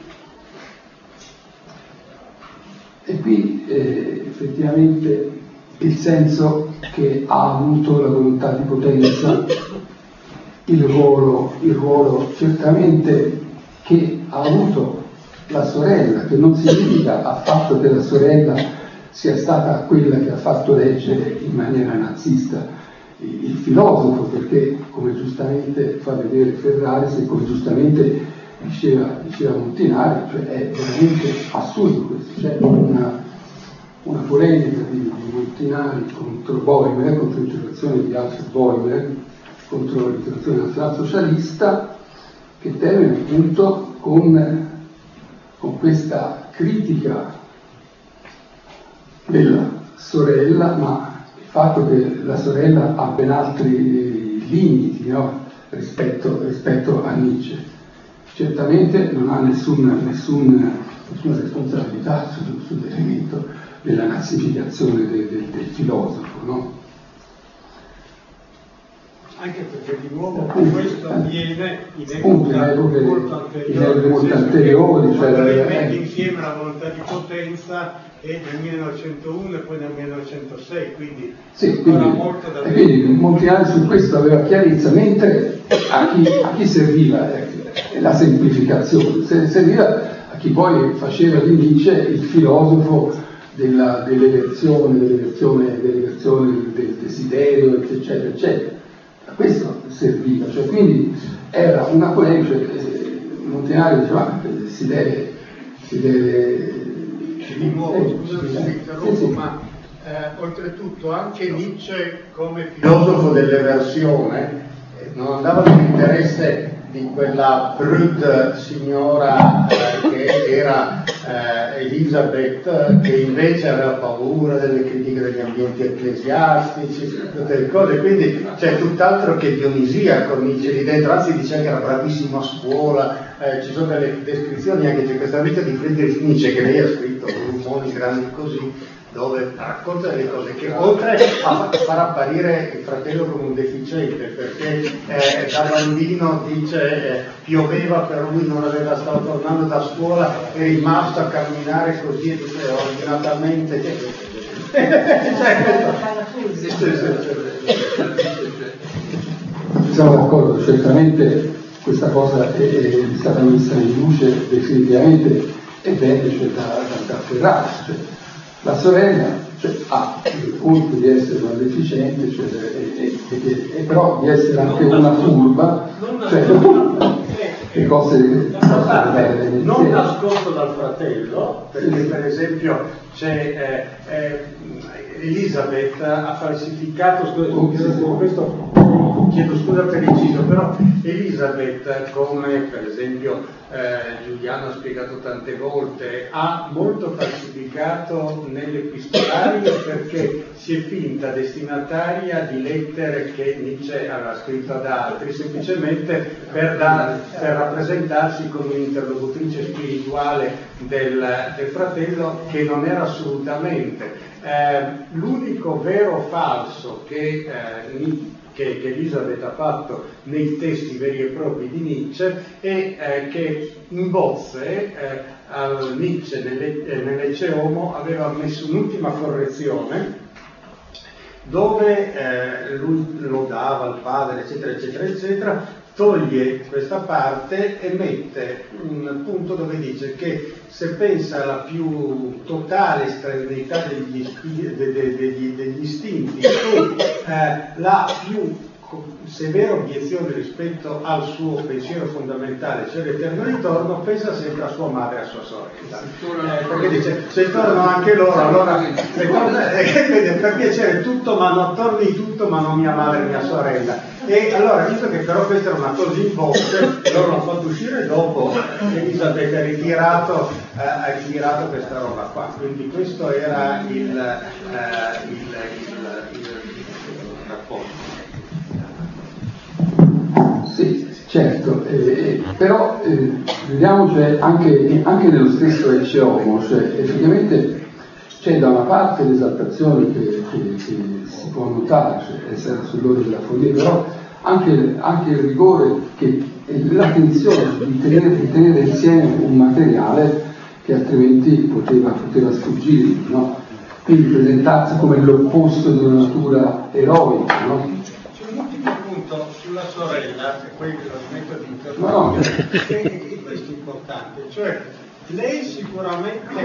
E qui effettivamente il senso che ha avuto la volontà di potenza, il ruolo certamente che ha avuto la sorella, che non significa affatto che la sorella sia stata quella che ha fatto leggere in maniera nazista il filosofo, perché come giustamente fa vedere Ferraris e come giustamente diceva Montinari, cioè è veramente assurdo questo. C'è una polemica di Montinari contro Boehmer, contro l'interpretazione di Alfred Boehmer, contro l'interpretazione nazionalsocialista, che termina appunto con questa critica della sorella, ma il fatto che la sorella ha ben altri limiti, no? rispetto a Nietzsche. Certamente non ha nessuna responsabilità sull'elemento della nazificazione del filosofo, no? Anche perché di nuovo questo avviene in epoche molto anteriori, cioè insieme alla volontà di potenza, e nel 1901 e poi nel 1906, quindi molto da vedere. Quindi Montinari su questo aveva chiarezza, mentre a chi serviva la semplificazione, serviva a chi poi faceva di Nietzsche il filosofo dell'eversione, del desiderio, eccetera, eccetera. A questo serviva, cioè, quindi era una polemica, Montinari diceva si deve di nuovo, scusate se mi interrompo, ma oltretutto anche Nietzsche come filosofo dell'eversione non andava nell'interesse di quella brutta signora che che era Elisabeth, che invece aveva paura delle critiche degli ambienti ecclesiastici, tutte le cose, quindi c'è tutt'altro che dionisiaco Nietzsche lì dentro, anzi dice che era bravissimo a scuola, ci sono delle descrizioni, anche c'è questa vita di Friedrich Nietzsche che lei ha scritto, volumi grandi così, dove racconta delle cose che oltre a far apparire il fratello come un deficiente, perché da bambino dice pioveva per lui, non stava tornando da scuola, è rimasto a camminare così e dice ordinatamente siamo d'accordo, certamente questa cosa è stata messa in luce definitivamente e bene da Ferraris, cioè, la sorella ha il punto di essere una deficiente, e però di essere anche una furba, che cose non nascosto dal fratello, perché per esempio c'è Elisabeth ha falsificato, questo chiedo scusa per l'inciso, però Elisabeth, come per esempio Giuliano ha spiegato tante volte, ha molto falsificato nell'epistolario perché si è finta destinataria di lettere che Nietzsche aveva scritto ad altri, semplicemente per rappresentarsi come un'interlocutrice spirituale del fratello, che non era assolutamente. L'unico vero o falso che Elisabeth ha fatto nei testi veri e propri di Nietzsche è che in bozze Nietzsche nell'Ecce Homo aveva messo un'ultima correzione dove lui lodava il padre, eccetera, eccetera, eccetera, toglie questa parte e mette un punto dove dice che se pensa alla più totale estraneità degli istinti e la più severa obiezione rispetto al suo pensiero fondamentale, cioè l'eterno ritorno, pensa sempre a sua madre e a sua sorella, perché dice se tornano anche loro allora per piacere tutto, ma non torni tutto, ma non mia madre e mia sorella. E allora, visto che però questa era una cosa in bocca, loro l'hanno fatto uscire dopo, Elisabeth ha ritirato questa roba qua, quindi questo era il rapporto. Sì, certo, però vediamo, cioè, anche nello stesso Ecce Homo, cioè effettivamente c'è da una parte l'esaltazione che si può notare, cioè essere sull'ore della follia, però anche il rigore, l'attenzione di tenere insieme un materiale che altrimenti poteva sfuggire, no? Quindi presentarsi come l'opposto di una natura eroica, no? Sulla sorella, e poi lo smetto di interrompere, e questo è importante, cioè lei sicuramente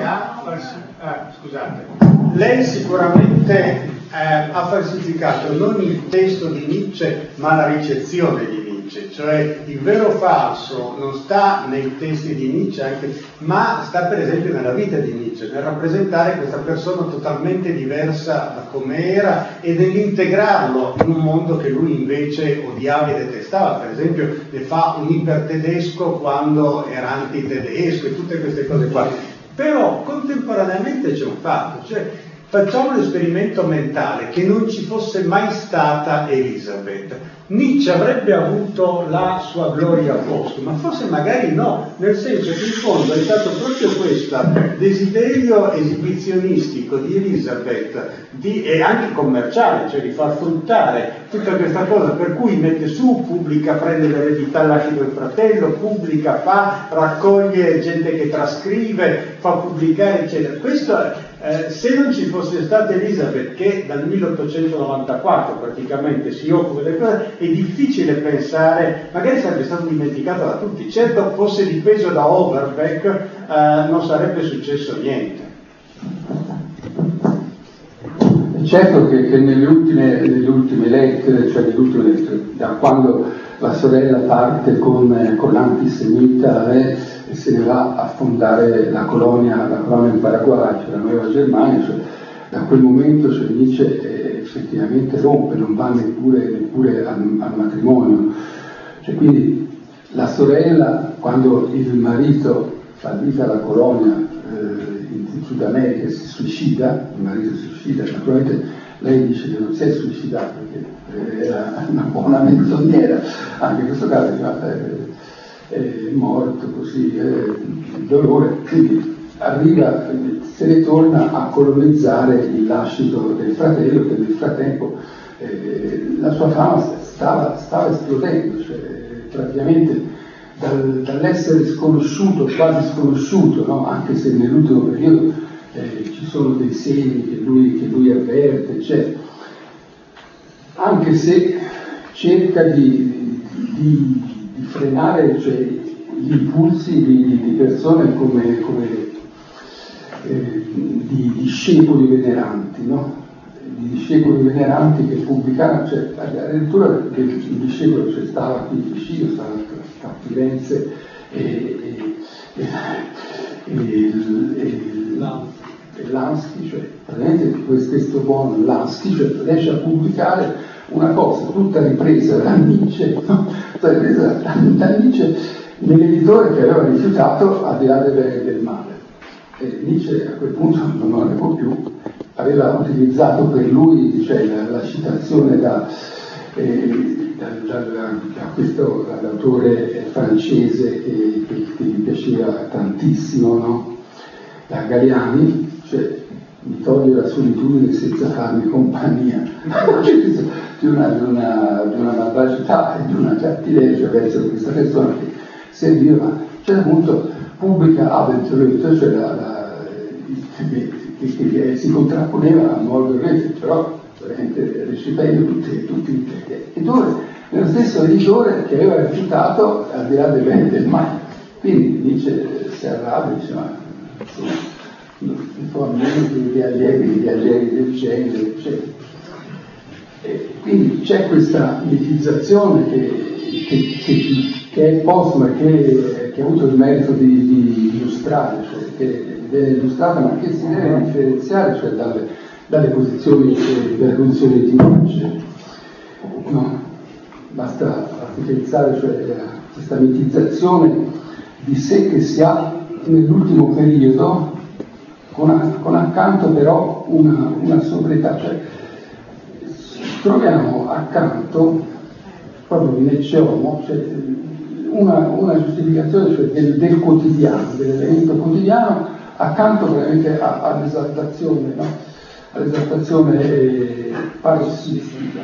ha falsificato non il testo di Nietzsche ma la ricezione di Nietzsche, cioè il vero falso non sta nei testi di Nietzsche ma sta per esempio nella vita di Nietzsche, nel rappresentare questa persona totalmente diversa da come era e nell'integrarlo in un mondo che lui invece odiava e detestava. Per esempio ne fa un ipertedesco quando era antitedesco e tutte queste cose qua. Però contemporaneamente c'è un fatto, cioè facciamo l'esperimento mentale che non ci fosse mai stata Elisabeth. Nietzsche avrebbe avuto la sua gloria postuma, forse magari no, nel senso che in fondo è stato proprio questo desiderio esibizionistico di Elisabeth e anche commerciale, cioè di far fruttare tutta questa cosa, per cui mette su, pubblica, prende l'eredità, lascia del fratello, pubblica, raccoglie gente che trascrive, fa pubblicare, eccetera. Questo se non ci fosse stata Elisabeth, che dal 1894 praticamente si occupa delle cose, è difficile pensare, magari sarebbe stato dimenticato da tutti. Certo, fosse dipeso da Overbeck non sarebbe successo niente. Certo che nelle ultime lettere, da quando la sorella parte con l'antisemita e se ne va a fondare la colonia in Paraguay, cioè la Nuova Germania, cioè, da quel momento Nietzsche effettivamente rompe, non va neppure al matrimonio. Cioè, quindi la sorella, quando il marito fallita la colonia in Sud America, si suicida, il marito si suicida, naturalmente lei dice che non si è suicidato perché era una buona menzognera, anche in questo caso è morto così, il dolore, quindi arriva, se ne torna a colonizzare il lascito del fratello che nel frattempo la sua fama stava esplodendo, cioè praticamente dall'essere sconosciuto, quasi sconosciuto, no? Anche se nell'ultimo periodo ci sono dei segni che lui avverte, eccetera. Anche se cerca di frenare, cioè, gli impulsi di persone come di discepoli veneranti, no? Di discepoli veneranti che pubblicano, cioè, addirittura che il discepolo stava qui vicino, stava a Firenze e Lansky, cioè praticamente questo buon Lansky, cioè, riesce a pubblicare una cosa tutta ripresa da Nietzsche, no? Ripresa da Nietzsche nell'editore che aveva rifiutato Al di là del bene e del male. E Nietzsche a quel punto non ne può più, aveva utilizzato per lui, cioè, la citazione dall'autore francese che gli piaceva tantissimo, no? Da Galiani, cioè mi toglie la solitudine senza farmi compagnia, di una malvagità e di una cattiveria verso questa persona che serviva, cioè appunto pubblica Abendröte, cioè che si contrapponeva a Mordor, però veramente recipendo tutti e due nello stesso editore che aveva rifiutato Al di là del bene e del male. Quindi dice, si arrabbia, dice, ma un po' almeno gli allievi del genere, eccetera. E quindi c'è questa mitizzazione che è postuma, che ha avuto il merito di illustrare, cioè che viene illustrata, ma che si deve differenziare, cioè dalle posizioni di Nietzsche. No? Basta pensare, cioè, questa mitizzazione di sé che si ha nell'ultimo periodo, con accanto però una sobrietà, cioè troviamo accanto proprio in Ecce Homo, cioè, una giustificazione, cioè, del quotidiano, dell'elemento quotidiano, accanto veramente all'esaltazione, no? All'esaltazione parossistica.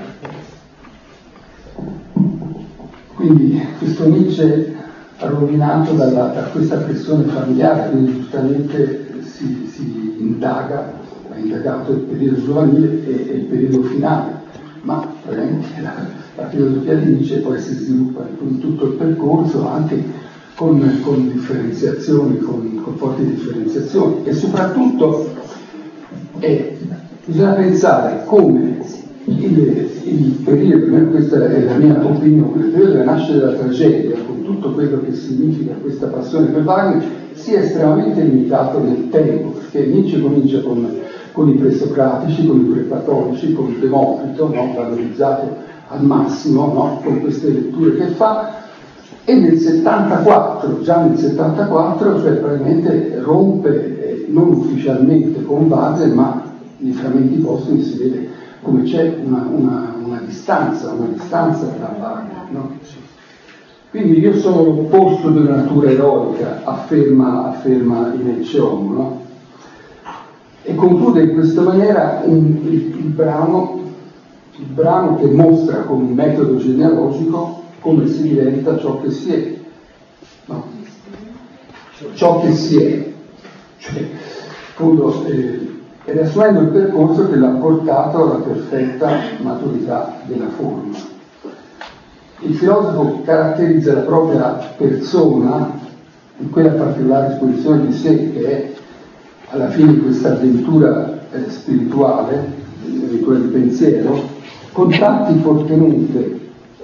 Quindi questo Nietzsche rovinato da questa pressione familiare, quindi giustamente si indaga, ha indagato il periodo giovanile e il periodo finale, ma veramente la filosofia di Nietzsche poi si sviluppa in tutto il percorso, anche con differenziazioni, con forti differenziazioni, e soprattutto bisogna pensare come il periodo, questa è la mia opinione, il periodo della nascita della tragedia, con tutto quello che significa questa passione per Wagner, sia estremamente limitato nel tempo, perché Nietzsche comincia con i presocratici, con i preplatonici, con il Democrito, no? Valorizzato al massimo, no? Con queste letture che fa, e nel 74, già nel 74, cioè probabilmente rompe, non ufficialmente con Wagner, ma nei frammenti postumi si vede come c'è una distanza tra Wagner, no? Quindi io sono l'opposto della natura eroica, afferma in Ecce Homo, no? E conclude in questa maniera il brano che mostra con un metodo genealogico come si diventa ciò che si è, no? Ciò che si è, cioè, appunto, riassumendo il percorso che l'ha portato alla perfetta maturità della forma. Il filosofo caratterizza la propria persona in quella particolare esposizione di sé che è alla fine di questa avventura spirituale, avventura di pensiero, con tratti fortemente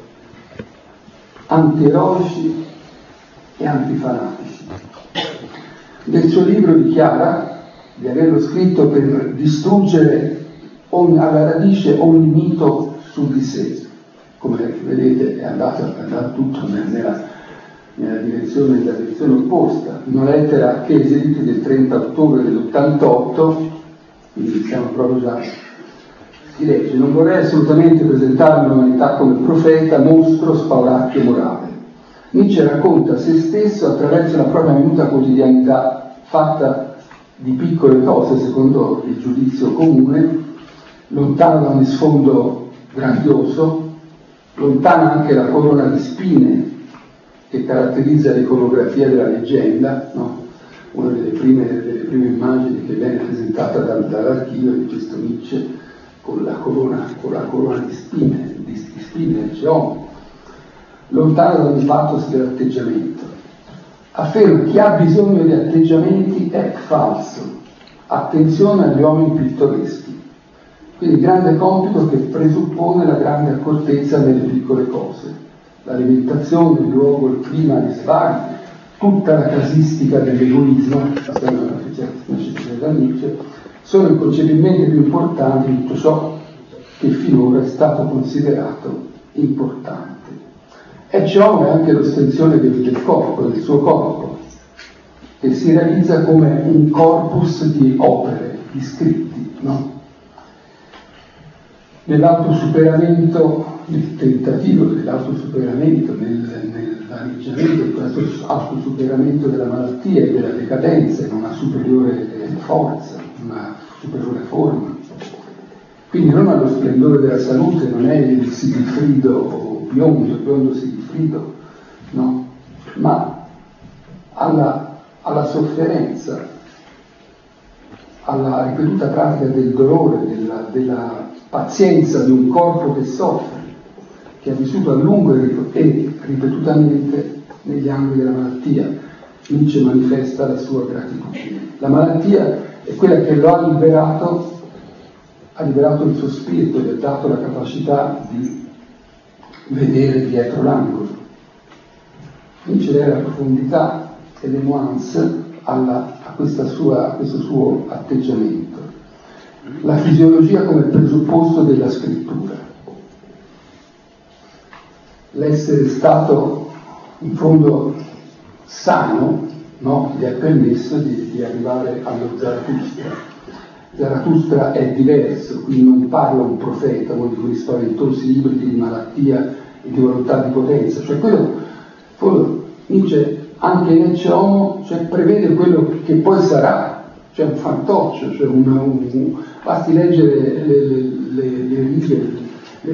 antieroici e antifanatici. Nel suo libro dichiara di averlo scritto per distruggere alla radice ogni mito su di sé. Come vedete è andato tutto nella direzione opposta. Una lettera che eseguite del 30 ottobre dell'88, quindi siamo proprio già, si legge: non vorrei assolutamente presentare l'umanità come profeta, mostro, spauracchio morale. Nietzsche racconta se stesso attraverso la propria minuta quotidianità fatta di piccole cose, secondo il giudizio comune, lontano da ogni sfondo grandioso, lontana anche la corona di spine che caratterizza l'iconografia della leggenda, no? Una delle prime immagini che viene presentata dall'archivio di questo Nietzsche con la corona di spine del geometro, lontana da ogni pathos dell'atteggiamento. Afferma: chi ha bisogno di atteggiamenti è falso. Attenzione agli uomini pittoreschi. Quindi grande compito che presuppone la grande accortezza nelle piccole cose. L'alimentazione, il luogo, il clima, gli svaghi, tutta la casistica dell'egoismo, questa è una citazione da Nietzsche, sono inconcepibilmente più importanti di tutto ciò che finora è stato considerato importante. E ciò è anche l'estensione del corpo, del suo corpo, che si realizza come un corpus di opere, di scritti, no? Nell'autosuperamento, nel tentativo dell'autosuperamento, nell'arrangiamento di questo autosuperamento della malattia e della decadenza in una superiore forza, una superiore forma. Quindi non allo splendore della salute, non è il Sigifrido biondo, il biondo Sigifrido, no, ma alla sofferenza, alla ripetuta pratica del dolore, della pazienza di un corpo che soffre, che ha vissuto a lungo e ripetutamente negli angoli della malattia. Nietzsche manifesta la sua gratitudine. La malattia è quella che lo ha liberato il suo spirito, gli ha dato la capacità di vedere dietro l'angolo. Nietzsche dà la profondità e le nuance a questo suo atteggiamento. La fisiologia come presupposto della scrittura. L'essere stato in fondo sano, no? Gli ha permesso di arrivare allo Zarathustra. Zarathustra è diverso, quindi non parla un profeta, uno di quei spaventosi ibridi di malattia e di volontà di potenza, cioè quello Nietzsche anche in Ecce Homo, cioè prevede quello che poi sarà, cioè un fantoccio, cioè basti leggere le righe, le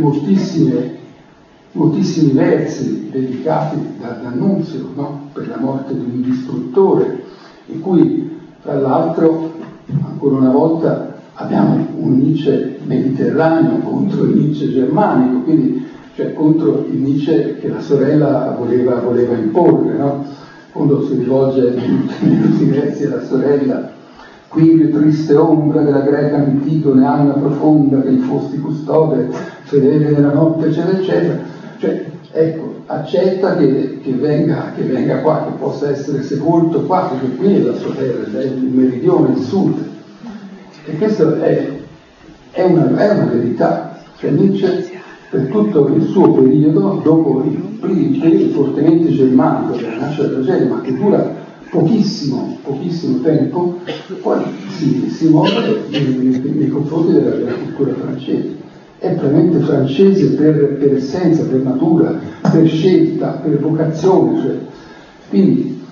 moltissimi versi dedicati dall'Annunzio, no? Per la morte di un distruttore, in cui tra l'altro ancora una volta abbiamo un Nietzsche mediterraneo contro il Nietzsche germanico, quindi cioè contro il Nietzsche che la sorella voleva imporre, no? Quando si rivolge negli ultimi versi alla sorella: qui più triste ombra della greca Antigone, anima profonda che i fosti custode, fedele nella notte, eccetera, eccetera. Cioè, ecco, accetta che venga qua, che possa essere sepolto qua, perché qui è la sua terra, è il meridione, il sud. E questo è una verità. Cioè Nietzsche, per tutto il suo periodo, dopo il periodo fortemente germanico della nascita della tragedia, ma che dura pochissimo tempo, poi si muove nei confronti della cultura francese. È veramente francese per essenza, per natura, per scelta, per vocazione. Cioè. Quindi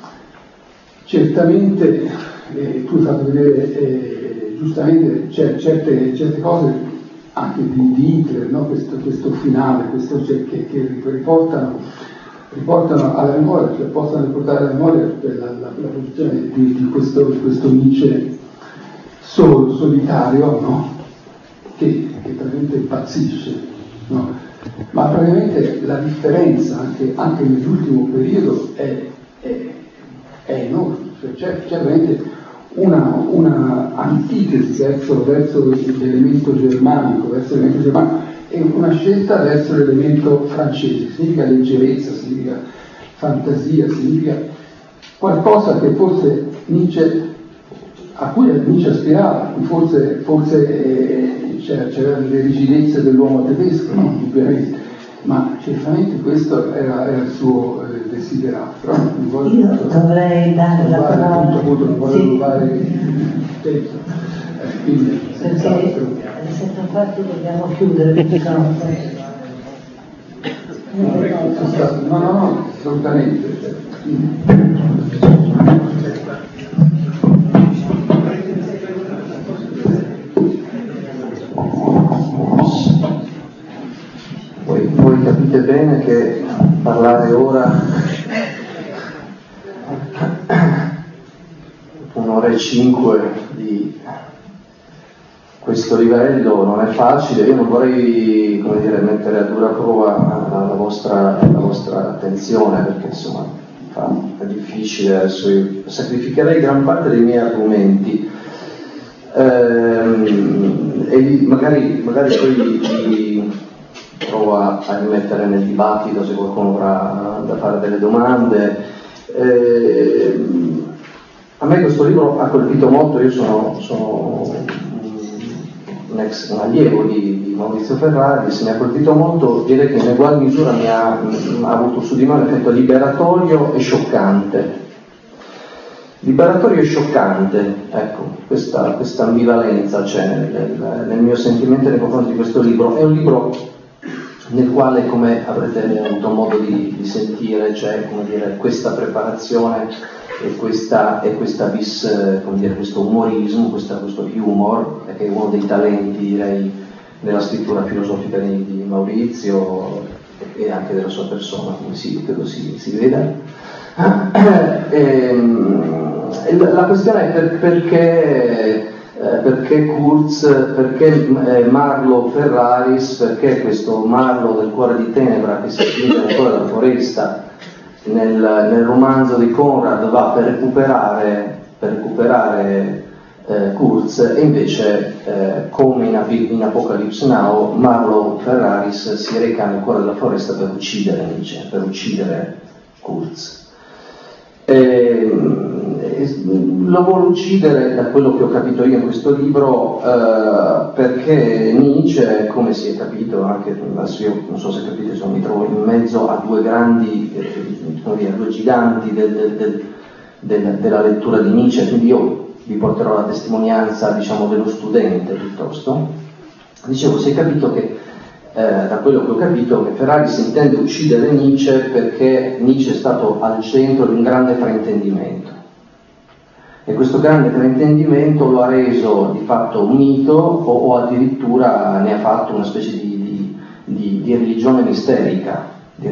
certamente tu hai fatto vedere giustamente certe cose anche di Hitler, no? questo finale, che riportano alla memoria, cioè possono riportare alla memoria per la posizione di questo Nietzsche solitario, no? che praticamente impazzisce, no? Ma praticamente la differenza anche nell'ultimo periodo è enorme, cioè c'è veramente una antitesi verso l'elemento germanico, e una scelta verso l'elemento francese. Significa leggerezza, significa fantasia, significa qualcosa che forse a cui Nietzsche aspirava, forse c'erano le rigidezze dell'uomo tedesco, no? Ovviamente, ma certamente questo era il suo desiderio. desiderato. Io dovrei dare la parola. Non voglio rubare il tempo. Perché alle 7:15 dobbiamo chiudere. No, assolutamente. Voi capite bene che parlare ora 1:05 di questo livello non è facile. Io non vorrei, come dire, mettere a dura prova la vostra attenzione, perché insomma è difficile. Adesso io sacrificherei gran parte dei miei argomenti e magari poi li provo a rimettere nel dibattito se qualcuno avrà da fare delle domande. A me questo libro ha colpito molto. Io sono un allievo di Maurizio Ferraris. Mi ha colpito molto, direi che in egual misura ha avuto su di me un effetto liberatorio e scioccante. Liberatorio e scioccante, ecco, questa ambivalenza c'è nel mio sentimento nei confronti di questo libro. È un libro nel quale, come avrete avuto modo di sentire, c'è, come dire, questa preparazione e questa vis, come dire, questo umorismo, questo humor, che è uno dei talenti, direi, della scrittura filosofica di Maurizio e anche della sua persona, come credo si veda. La questione è perché Kurz, perché Marlowe Ferraris, perché questo Marlowe del cuore di tenebra che si spinge nel cuore della foresta nel romanzo di Conrad va per recuperare Kurz, e invece come in Apocalypse Now Marlowe Ferraris si reca nel cuore della foresta per uccidere Nietzsche, per uccidere Kurz. Lo vuole uccidere, da quello che ho capito io in questo libro, perché Nietzsche, come si è capito anche, adesso io non so se capite, mi trovo in mezzo a due grandi, due giganti della lettura di Nietzsche, quindi io vi porterò la testimonianza, diciamo, dello studente piuttosto. Dicevo, si è capito che da quello che ho capito, che Ferraris intende uccidere Nietzsche perché Nietzsche è stato al centro di un grande fraintendimento, e questo grande fraintendimento lo ha reso di fatto un mito, o addirittura ne ha fatto una specie di religione misterica,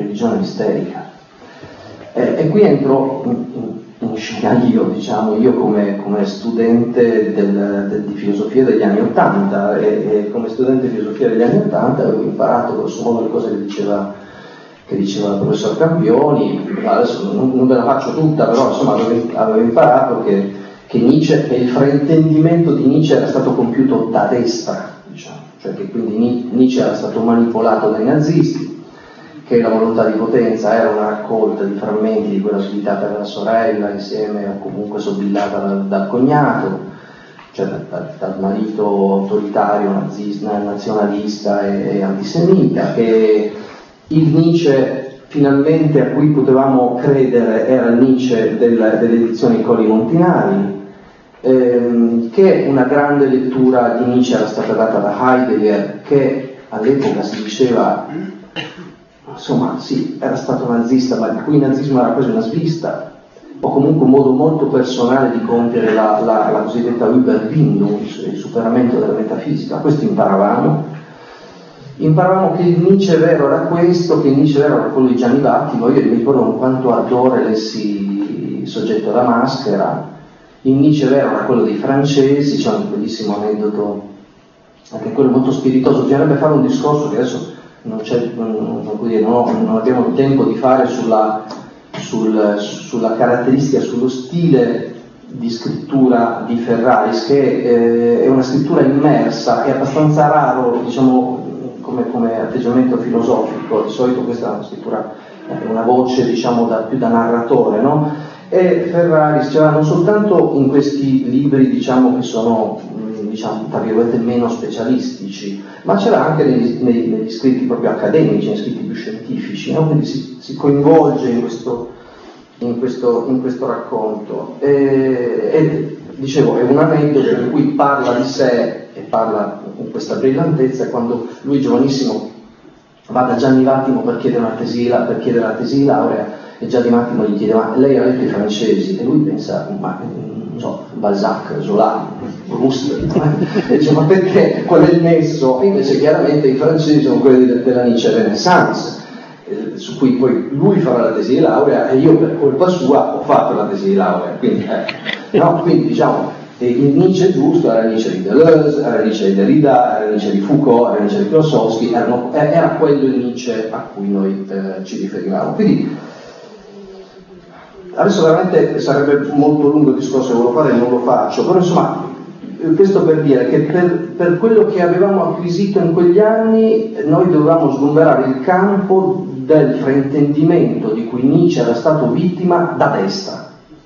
e qui entro in scena io come studente di filosofia degli anni '80, e come studente di filosofia degli anni '80 avevo imparato grosso modo le cose che diceva il professor Campioni. Adesso non ve la faccio tutta, però insomma avevo imparato che Nietzsche, che il fraintendimento di Nietzsche era stato compiuto da destra, diciamo, cioè che quindi Nietzsche era stato manipolato dai nazisti, che la volontà di potenza era una raccolta di frammenti di quella svitata dalla sorella, insieme o comunque sobillata dal cognato, cioè dal marito autoritario, nazionalista e antisemita, che il Nietzsche finalmente a cui potevamo credere era il Nietzsche delle edizioni Colli Montinari, che una grande lettura di Nietzsche era stata data da Heidegger, che all'epoca si diceva, insomma, sì, era stato nazista, ma il cui nazismo era quasi una svista, o comunque un modo molto personale di compiere la cosiddetta Überwindung, il superamento della metafisica. Questo imparavamo che il Nietzsche vero era questo, che il Nietzsche vero era quello di Gianni Vattimo. Io mi ricordo con quanto ardore lessi Il soggetto alla maschera. Il Nietzsche vero era quello dei francesi. C'è un bellissimo aneddoto, anche quello molto spiritoso. Bisognerebbe fare un discorso che adesso non abbiamo il tempo di fare sulla caratteristica, sullo stile di scrittura di Ferraris, che è una scrittura immersa, è abbastanza raro, diciamo, come atteggiamento filosofico. Di solito questa è una scrittura, una voce, diciamo, più da narratore, no? E Ferraris c'era non soltanto in questi libri, diciamo, che sono, diciamo, tra virgolette, meno specialistici, ma c'era anche negli scritti proprio accademici, negli scritti più scientifici, no? Quindi si coinvolge in questo in questo racconto. E dicevo, è un aneddoto in cui parla di sé e parla con questa brillantezza quando lui giovanissimo va da Gianni Vattimo per chiedere la tesi di laurea, e Gianni Vattimo gli chiede: ma lei ha letto i francesi? E lui pensa: ma non so, Balzac, Zola, Proust, e dice: ma perché? Qual è il nesso? E invece chiaramente i francesi sono quelli della Nietzsche Renaissance, su cui poi lui farà la tesi di laurea e io per colpa sua ho fatto la tesi di laurea, quindi, no? Quindi diciamo, il Nietzsche giusto era Nietzsche di Deleuze, era Nietzsche di Derrida, era Nietzsche di Foucault, era Nietzsche di Klossowski, era quello il Nietzsche a cui noi ci riferivamo. Quindi adesso veramente sarebbe molto lungo il discorso che volevo fare e non lo faccio, però insomma questo per dire che per quello che avevamo acquisito in quegli anni noi dovevamo sgomberare il campo del fraintendimento di cui Nietzsche era stato vittima da destra.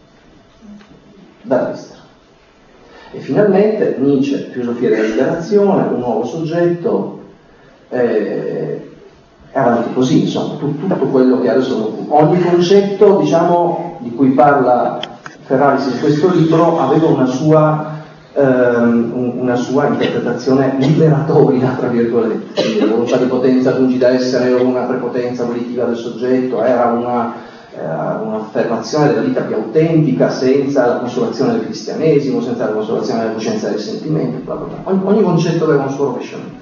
E finalmente Nietzsche, filosofia della liberazione, un nuovo soggetto, è avanti così, insomma, tutto quello che adesso, ogni concetto, diciamo, di cui parla Ferraris in questo libro aveva una sua interpretazione liberatoria, tra virgolette. Quindi la volontà di potenza lungi da essere una prepotenza volitiva del soggetto, era un'affermazione della vita più autentica, senza la consolazione del cristianesimo, senza la consolazione della coscienza del sentimento, bla bla bla. Ogni concetto aveva un suo rovesciamento.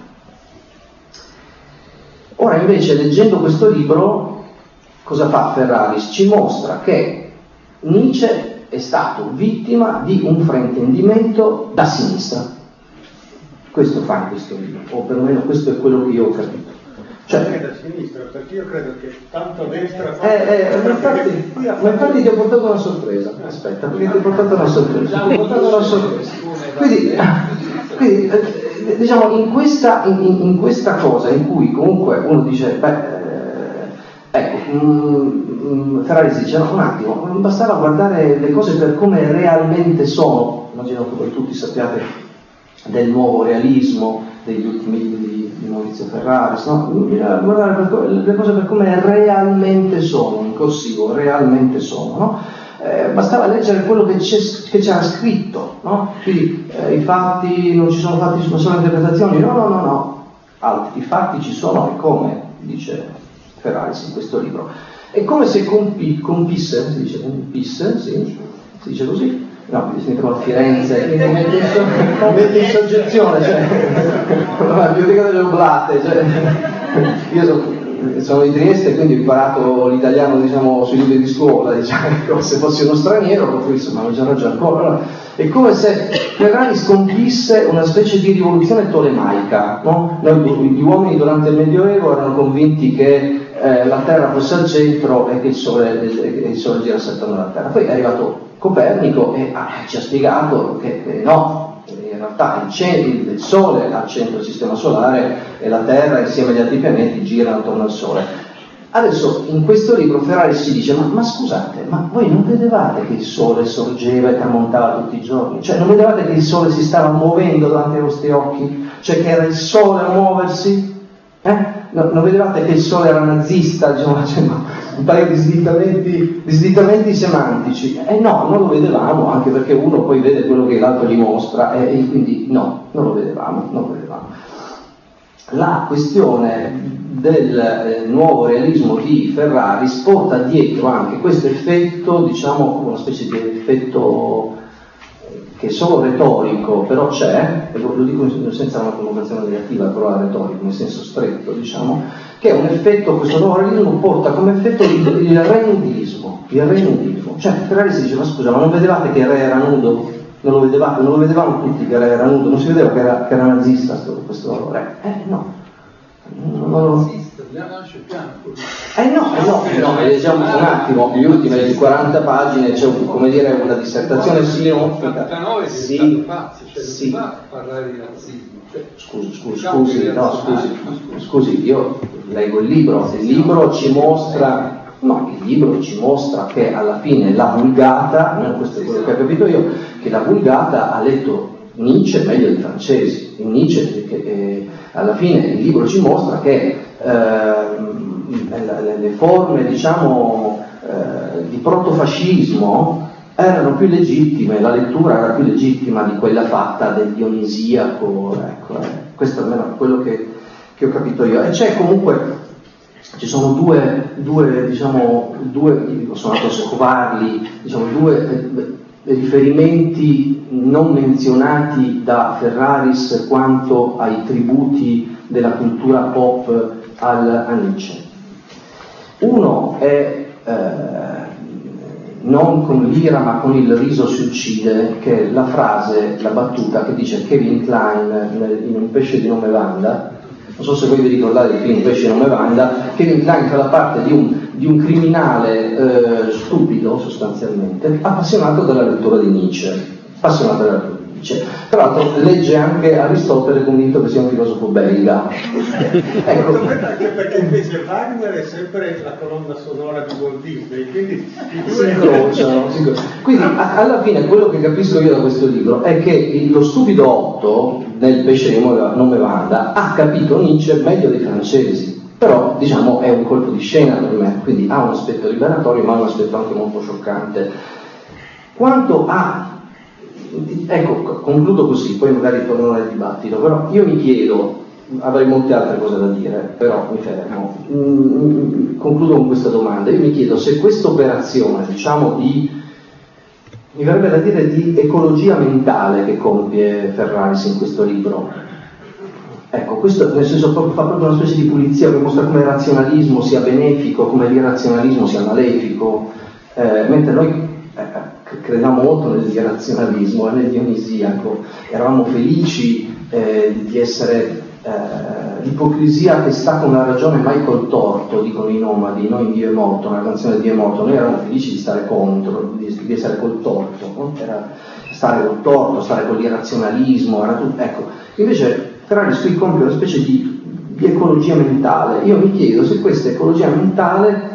Ora invece, leggendo questo libro, cosa fa Ferraris? Ci mostra che Nietzsche è stato vittima di un fraintendimento da sinistra. Questo fa in questo libro, o perlomeno questo è quello che io ho capito. Cioè, da sinistra, perché io credo che tanto a destra... ma infatti ti ho portato una sorpresa. Aspetta, perché ti ho portato una sorpresa. Quindi diciamo, in questa cosa in cui comunque uno dice, Ferraris dice: no, un attimo, non bastava guardare le cose per come realmente sono. Immagino che voi tutti sappiate del nuovo realismo, degli ultimi libri di Maurizio Ferraris, no? Guardare le cose per come realmente sono, in corsivo, realmente sono, no? Bastava leggere quello che c'era scritto, no? Quindi i fatti, non ci sono fatti, sono solo interpretazioni, no. I fatti ci sono, e come, dice Ferraris in questo libro. È come se compisse, si dice compisse, sì, si dice così. No, si mettono a Firenze, quindi mette in soggezione, cioè, la biblioteca delle Oblate, cioè, io sono di Trieste, quindi ho imparato l'italiano, diciamo, sui libri di scuola, diciamo, se fossi uno straniero, poi insomma non c'era già ancora. Allora, è come se Ferraris compisse una specie di rivoluzione tolemaica, no? Gli uomini durante il Medioevo erano convinti che la Terra fosse al centro e che il Sole girasse attorno alla Terra. Poi è arrivato Copernico e ci ha spiegato che no, in realtà il Sole è al centro del sistema solare e la Terra insieme agli altri pianeti girano attorno al Sole. Adesso in questo libro Ferraris si dice: ma scusate, ma voi non vedevate che il Sole sorgeva e tramontava tutti i giorni? Cioè non vedevate che il Sole si stava muovendo davanti ai vostri occhi? Cioè che era il Sole a muoversi? Non vedevate che il Sole era nazista, diciamo, facendo un paio di slittamenti semantici? No, non lo vedevamo, anche perché uno poi vede quello che l'altro gli mostra, e quindi no, non lo vedevamo. La questione del nuovo realismo di Ferraris porta dietro anche questo effetto, diciamo, una specie di effetto che è solo retorico, però c'è, e lo dico senza una connotazione negativa, la parola retorico, nel senso stretto, diciamo, che è un effetto, questo nuovo realismo porta come effetto il renudismo. Cioè Ferraris dice: ma scusa, ma non vedevate che il re era nudo? Non lo vedevamo tutti che il re era nudo? Non si vedeva che era nazista questo re? No. Leggiamo un attimo, gli ultimi 40 pagine c'è come dire una dissertazione sinottica. Sì. Parlare di razzismo. Scusi, io leggo il libro ci mostra che alla fine la Vulgata, questo è quello che ho capito io, che la Vulgata ha letto Nietzsche meglio dei francesi. Nietzsche, alla fine il libro ci mostra che le forme, diciamo, di protofascismo erano più legittime, la lettura era più legittima di quella fatta del dionisiaco, ecco, questo almeno è quello che ho capito io. E c'è comunque, ci sono due sono andato a scovarli, due riferimenti non menzionati da Ferraris quanto ai tributi della cultura pop a Nietzsche. Uno è non con l'ira ma con il riso si uccide, che è la frase, la battuta che dice Kevin Kline in Un pesce di nome Wanda. Non so se voi vi ricordate il film Un pesce di nome Wanda. Kevin Kline fa la parte di un criminale stupido sostanzialmente, appassionato dalla lettura di Nietzsche. Tra l'altro legge anche Aristotele, convinto che sia un filosofo belga. Ecco. Anche perché invece Wagner è sempre la colonna sonora di Walt Disney, quindi si incrociano. Quindi alla fine quello che capisco io da questo libro è che lo stupido Otto nel pesce di nome Wanda ha capito Nietzsche meglio dei francesi, però diciamo è un colpo di scena per me, quindi ha un aspetto liberatorio ma ha un aspetto anche molto scioccante. Quanto a ecco, concludo così, poi magari tornerò nel dibattito, però io mi chiedo, avrei molte altre cose da dire, però mi fermo. Concludo con questa domanda. Io mi chiedo se questa operazione, diciamo mi verrebbe da dire di ecologia mentale che compie Ferraris in questo libro. Ecco, questo nel senso fa proprio una specie di pulizia che mostra come il razionalismo sia benefico, come l'irrazionalismo sia malefico, mentre noi crediamo molto nell'irrazionalismo e nel dionisiaco, eravamo felici di essere l'ipocrisia che sta con la ragione mai col torto, dicono i nomadi, noi in Dio è morto, nella canzone Dio è morto, noi eravamo felici di stare contro, di essere col torto, no? Era stare col torto, stare con l'irrazionalismo, era tutto, ecco. Invece Ferraris qui compie una specie di ecologia mentale. Io mi chiedo se questa ecologia mentale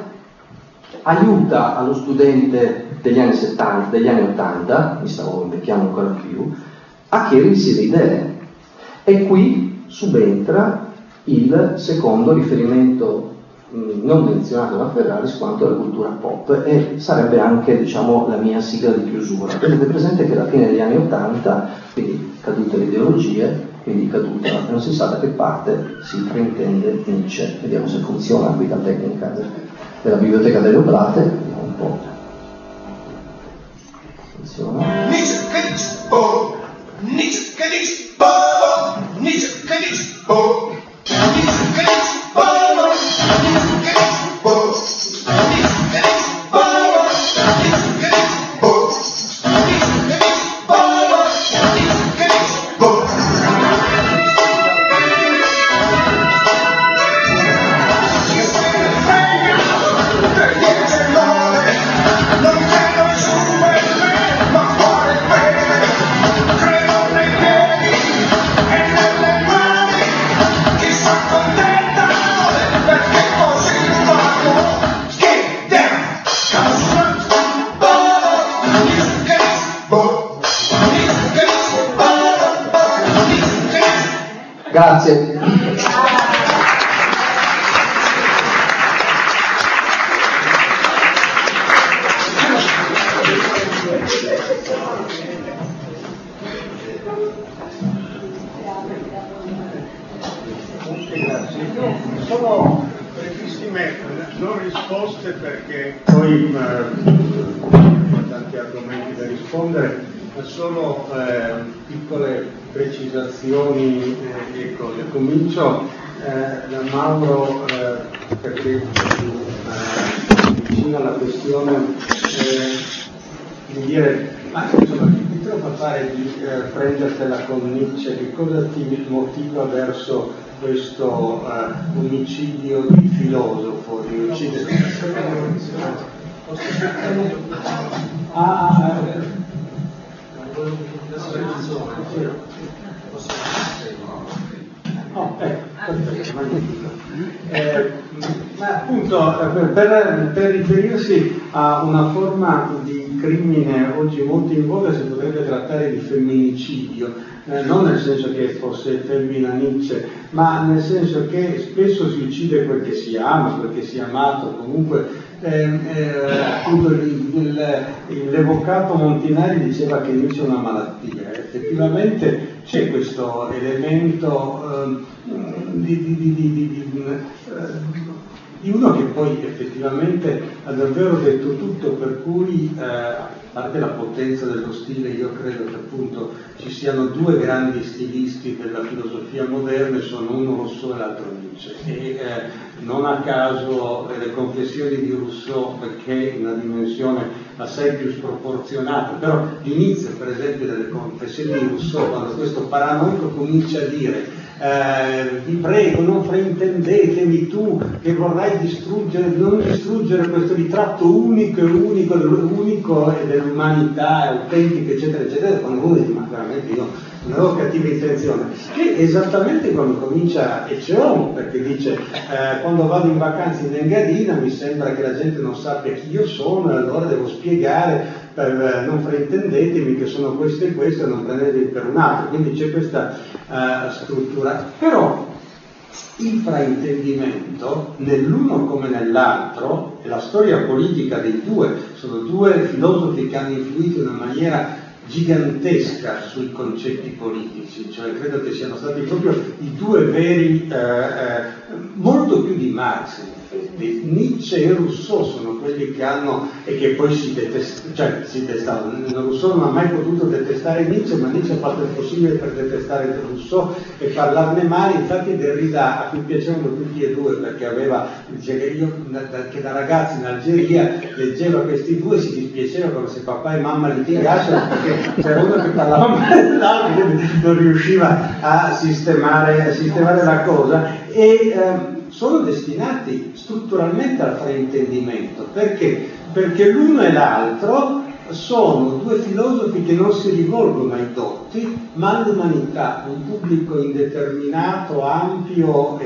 aiuta allo studente degli anni 70, degli anni 80, mi stavo invecchiando ancora più, a chiarirsi le idee. E qui subentra il secondo riferimento non menzionato da Ferraris quanto alla cultura pop, e sarebbe anche, diciamo, la mia sigla di chiusura. Tenete presente che alla fine degli anni 80, quindi cadute le ideologie, quindi caduta, non si sa da che parte si fraintende Nietzsche. Vediamo se funziona qui la tecnica della biblioteca delle Oblate, un po'. Funziona. Grazie. Sono brevissime, non risposte perché poi tanti argomenti da rispondere, ma solo piccole precisazioni e cose. Comincio da Mauro perché vicino alla questione di dire, ma insomma, che te lo fa fare di prendertela con Nietzsche? Che cosa ti motiva verso questo omicidio di filosofo, di uccidere? Ma appunto per riferirsi a una forma di crimine oggi molto in voga si potrebbe trattare di femminicidio, non nel senso che fosse femmina Nietzsche, ma nel senso che spesso si uccide quel che si ama, quel che si è amato, comunque appunto l'evocato Montinari diceva che Nietzsche è una malattia. Effettivamente c'è questo elemento di uno che poi effettivamente ha davvero detto tutto, per cui a parte la potenza dello stile, io credo che appunto ci siano due grandi stilisti della filosofia moderna, sono uno Rousseau e l'altro Nietzsche, e non a caso le confessioni di Rousseau, perché in una dimensione assai più sproporzionata, però l'inizio per esempio delle confessioni di Rousseau, quando questo paranoico comincia a dire vi prego, non fraintendetemi, tu che vorrai non distruggere questo ritratto unico e dell'umanità autentica, eccetera, eccetera, quando uno dice ma veramente io non avevo cattiva intenzione, che esattamente quando comincia Ecce perché dice quando vado in vacanza in Engadina mi sembra che la gente non sappia chi io sono e allora devo spiegare non fraintendetemi che sono questo e questo e non prendetevi per un altro, quindi c'è questa struttura. Però il fraintendimento nell'uno come nell'altro, e la storia politica dei due, sono due filosofi che hanno influito in una maniera gigantesca sui concetti politici, cioè credo che siano stati proprio i due veri, molto più di Marx in effetti. Nietzsche e Rousseau sono quelli che hanno, e che poi si detestavano. Rousseau non ha mai potuto detestare Nietzsche, ma Nietzsche ha fatto il possibile per detestare Rousseau e parlarne male. Infatti Derrida, a cui piacevano tutti e due, perché dice che io che da ragazzo in Algeria leggevo questi due, si dispiaceva come se papà e mamma litigassero, perché c'era uno che parlava male dell'altro, quindi non riusciva a sistemare la cosa, e sono destinati strutturalmente al fraintendimento. Perché? Perché l'uno e l'altro sono due filosofi che non si rivolgono ai dotti, ma all'umanità, un pubblico indeterminato, ampio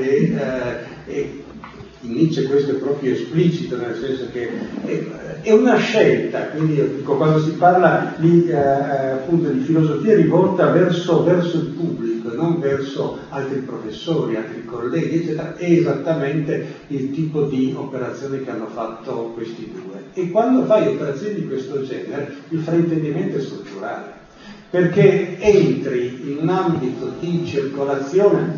e in Nietzsche questo è proprio esplicito, nel senso che è una scelta, quindi dico, quando si parla appunto di filosofia rivolta verso il pubblico, non verso altri professori, altri colleghi, eccetera, è esattamente il tipo di operazione che hanno fatto questi due. E quando fai operazioni di questo genere, il fraintendimento è strutturale, perché entri in un ambito di circolazione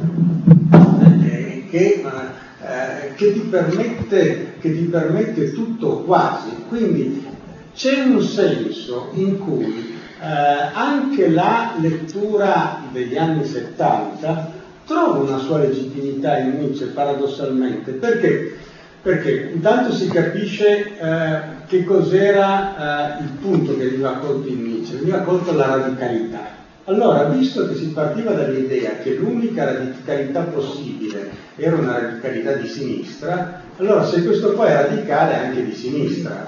che ti permette tutto quasi. Quindi c'è un senso in cui anche la lettura degli anni 70 trova una sua legittimità in Nietzsche, paradossalmente. Perché intanto si capisce che cos'era il punto che veniva colto in Nietzsche. Veniva colto la radicalità. Allora, visto che si partiva dall'idea che l'unica radicalità possibile era una radicalità di sinistra, allora se questo poi è radicale anche di sinistra,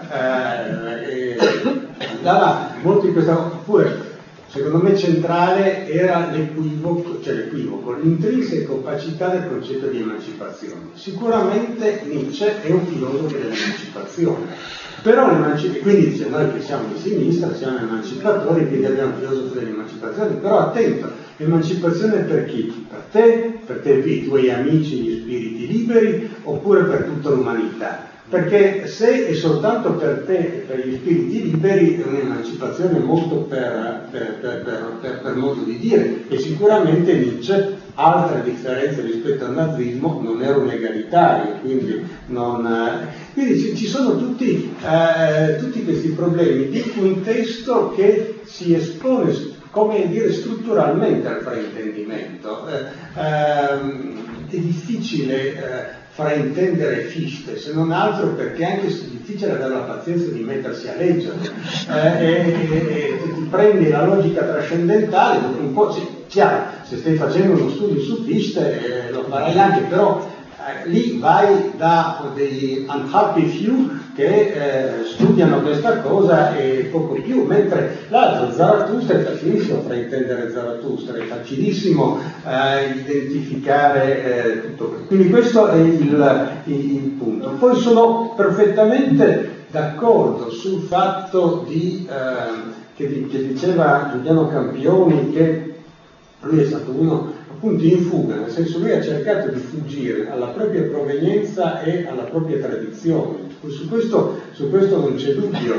andava molto in questa. Oppure, secondo me centrale era l'equivoco, l'intrinseca opacità del concetto di emancipazione. Sicuramente Nietzsche è un filosofo dell'emancipazione. Però quindi dice noi che siamo di sinistra, siamo emancipatori, quindi abbiamo un filosofo dell'emancipazione, però attento, emancipazione per chi? Per te, i tuoi amici, gli spiriti liberi, oppure per tutta l'umanità? Perché se è soltanto per te e per gli spiriti liberi è un'emancipazione molto per modo di dire, e sicuramente Nietzsche, altra differenza rispetto al nazismo, non era un egalitario, quindi ci sono tutti questi problemi di un testo che si espone, come dire, strutturalmente al fraintendimento. È difficile fraintendere Fichte, se non altro perché anche è difficile avere la pazienza di mettersi a leggere, e ti prendi la logica trascendentale, dopo un po', chiaro, se stai facendo uno studio su Fichte lo farai anche, però lì vai da dei unhappy few che studiano questa cosa e poco più, mentre l'altro Zarathustra è facilissimo fraintendere Zarathustra, è facilissimo identificare tutto questo. Quindi questo è il punto. Poi sono perfettamente d'accordo sul fatto che diceva Giuliano Campioni, che lui è stato uno appunto in fuga, nel senso lui ha cercato di fuggire alla propria provenienza e alla propria tradizione. Su questo non c'è dubbio.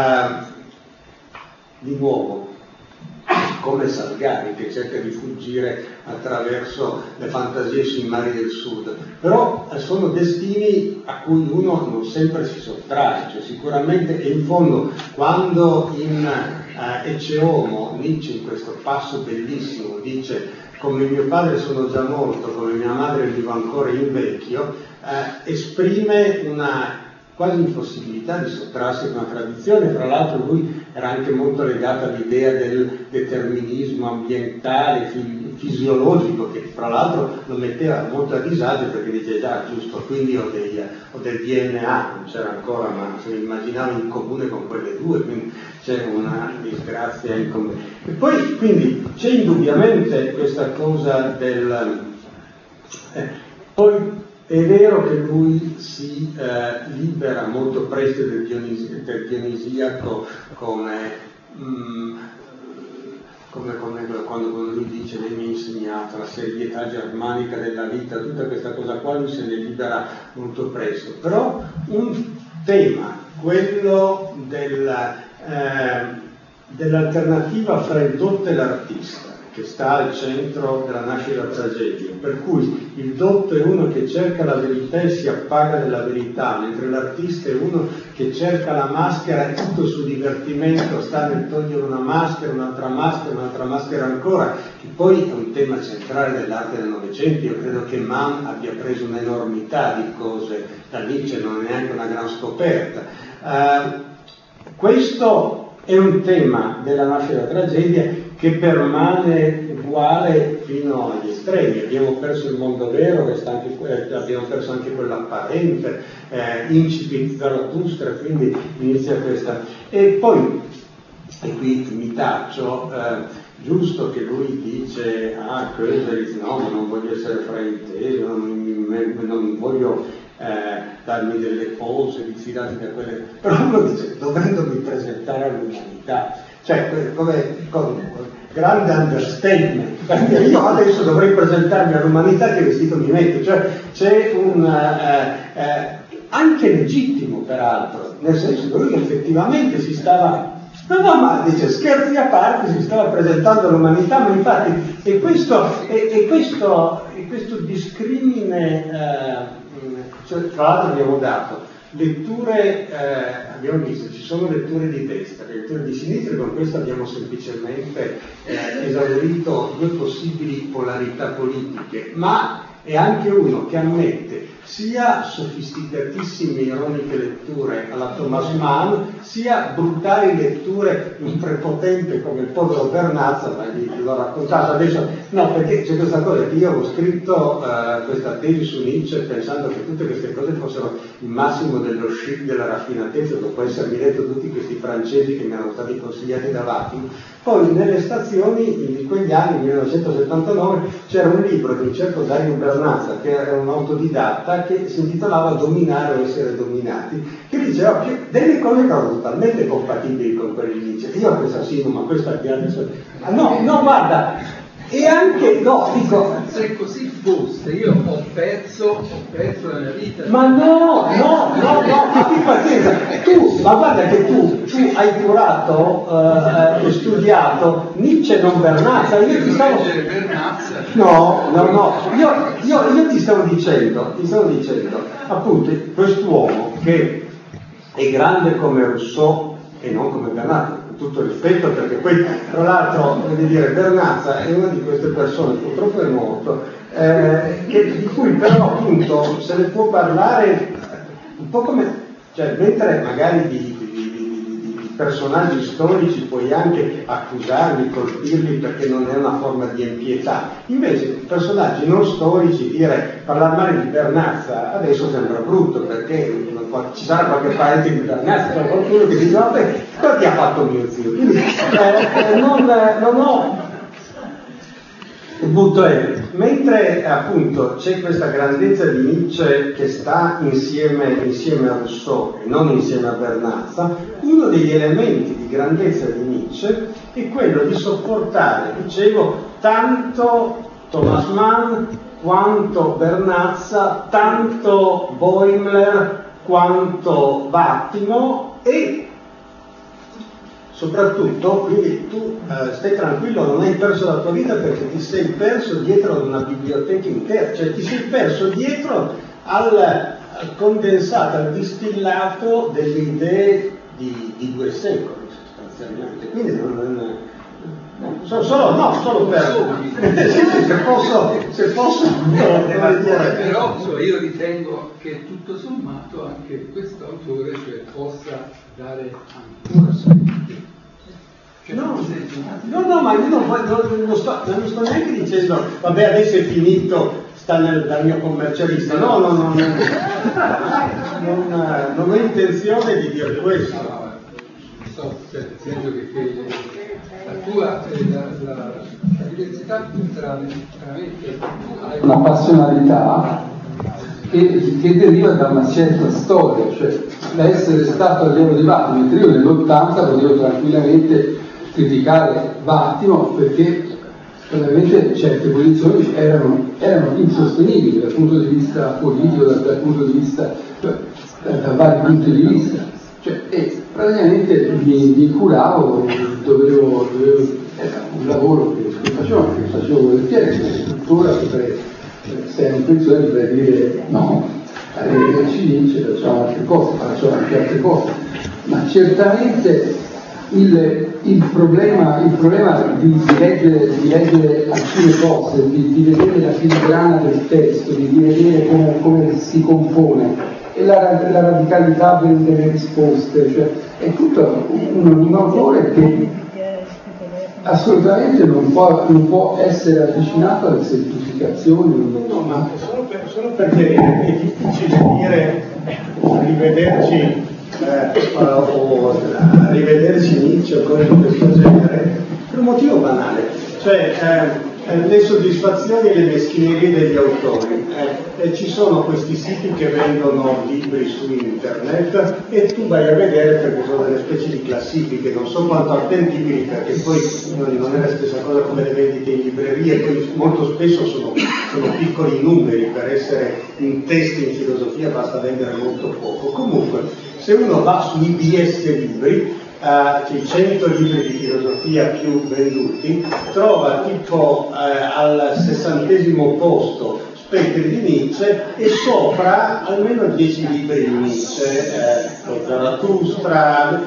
Di nuovo, come Salgari che cerca di fuggire attraverso le fantasie sui mari del sud, però sono destini a cui uno non sempre si sottrae, cioè sicuramente, e in fondo quando in Ecce Homo Nietzsche in questo passo bellissimo dice: come mio padre sono già morto, come mia madre vivo ancora in vecchio, esprime una quasi impossibilità di sottrarsi a una tradizione. Fra l'altro lui era anche molto legato all'idea del determinismo ambientale, fisiologico, che fra l'altro lo metteva molto a disagio, perché dice già giusto, quindi ho del DNA, non c'era ancora, ma se lo immaginavo in comune con quelle due, quindi c'è una disgrazia in comune. E poi quindi c'è indubbiamente questa cosa del... poi è vero che lui si libera molto presto del dionisiaco come quando lui dice: lei mi ha insegnato la serietà germanica della vita, tutta questa cosa qua lui se ne libera molto presto. Però un tema, quello dell'alternativa fra il dotto e l'artista, che sta al centro della nascita della tragedia, per cui il dotto è uno che cerca la verità e si appaga della verità, mentre l'artista è uno che cerca la maschera e tutto il suo divertimento sta nel togliere una maschera, un'altra maschera ancora, che poi è un tema centrale dell'arte del Novecento. Io credo che Mann abbia preso un'enormità di cose da Nietzsche, non è neanche una gran scoperta. Questo è un tema della nascita della tragedia che permane uguale fino agli estremi. Abbiamo perso il mondo vero, abbiamo perso anche quello apparente, incipit Zarathustra, quindi inizia questa. E poi, e qui mi taccio, giusto che lui dice: Köseritz, no, ma non voglio essere frainteso, non voglio darmi delle pose diffidate da quelle, però uno dice: dovendomi presentare all'umanità, cioè con grande understatement, perché io adesso dovrei presentarmi all'umanità, che vestito mi metto, cioè c'è un anche legittimo peraltro, nel senso che lui effettivamente si stava, ma dice, scherzi a parte, si stava presentando all'umanità, ma infatti e questo discrimine, cioè, tra l'altro abbiamo dato letture, abbiamo visto, ci sono letture di destra, letture di sinistra, e con questo abbiamo semplicemente esaurito due possibili polarità politiche, ma è anche uno che ammette sia sofisticatissime ironiche letture alla Thomas Mann, sia brutali letture in prepotente come il povero Vernazza, ma l'ho raccontato adesso, no, perché c'è questa cosa che io ho scritto questa tesi su Nietzsche pensando che tutte queste cose fossero il massimo dello chic, della raffinatezza, dopo essermi letto tutti questi francesi che mi erano stati consigliati da Vacuum. Poi nelle stazioni di quegli anni, 1979, c'era un libro di un certo Dario Vernazza, che era un autodidatta, che si intitolava Dominare o essere dominati, che diceva delle cose che erano totalmente compatibili con quelli di Nietzsche. Io penso sì, ma questo è adesso... no, guarda, e anche, no, dico... Se così fosse, io ho perso la mia vita. Ma no, che pazienza. Ma guarda che tu hai curato e studiato Nietzsche, non Vernazza. Io ti stavo... No, io ti stavo dicendo, appunto, quest'uomo che è grande come Rousseau e non come Vernazza, con tutto rispetto, perché poi tra l'altro voglio dire, Vernazza è una di queste persone, purtroppo è morto, di cui però appunto se ne può parlare un po' come, cioè mentre magari di personaggi storici puoi anche accusarli, colpirli perché non è una forma di impietà, invece personaggi non storici, parlare male di Vernazza adesso sembra brutto, perché ci sarà qualche parente di Vernazza, c'è qualcuno che dice vabbè, cosa ti ha fatto mio zio? Quindi non ho butto mentre appunto c'è questa grandezza di Nietzsche che sta insieme a Rousseau e non insieme a Vernazza, uno degli elementi di grandezza di Nietzsche è quello di sopportare, dicevo, tanto Thomas Mann quanto Vernazza, tanto Boimler quanto Vattimo, e soprattutto, quindi tu stai tranquillo, non hai perso la tua vita perché ti sei perso dietro ad una biblioteca intera, cioè ti sei perso dietro al condensato, al distillato delle idee di 2 secoli sostanzialmente. Quindi solo per se posso però io ritengo che tutto sommato anche questo autore possa dare anche no, ma io non sto neanche dicendo vabbè adesso è finito, sta dal mio commercialista, no, non ho intenzione di dire questo. Nel senso che la tua la diversità culturale veramente tu hai una passionalità che deriva da una certa storia, cioè l'essere stato allievo di Vattimo, mentre io nell'80 potevo tranquillamente criticare Vattimo perché veramente certe posizioni erano insostenibili dal punto di vista politico, dal punto di vista da vari punti di vista. E praticamente mi curavo, dovevo era un lavoro che facevo volentieri, tuttora potrei, se è in pensione potrei dire no, ci vince, facciamo anche altre cose, ma certamente il problema di leggere alcune cose, di vedere la filigrana del testo, di vedere come si compone, e la radicalità delle risposte, cioè è tutto un autore che assolutamente non può essere avvicinato alle semplificazioni. No, ma solo perché è difficile dire rivederci Nietzsche o cose di questo genere per un motivo banale, cioè le soddisfazioni e le meschinerie degli autori. Ci sono questi siti che vendono libri su internet e tu vai a vedere perché sono delle specie di classifiche, non so quanto attendibili, perché poi non è la stessa cosa come le vendite in libreria, poi molto spesso sono piccoli numeri, per essere un test in filosofia basta vendere molto poco. Comunque, se uno va su IBS Libri, i 100 libri di filosofia più venduti, trova tipo al 60° posto Spettri di Nietzsche e sopra almeno 10 libri di Nietzsche, lo Zarathustra,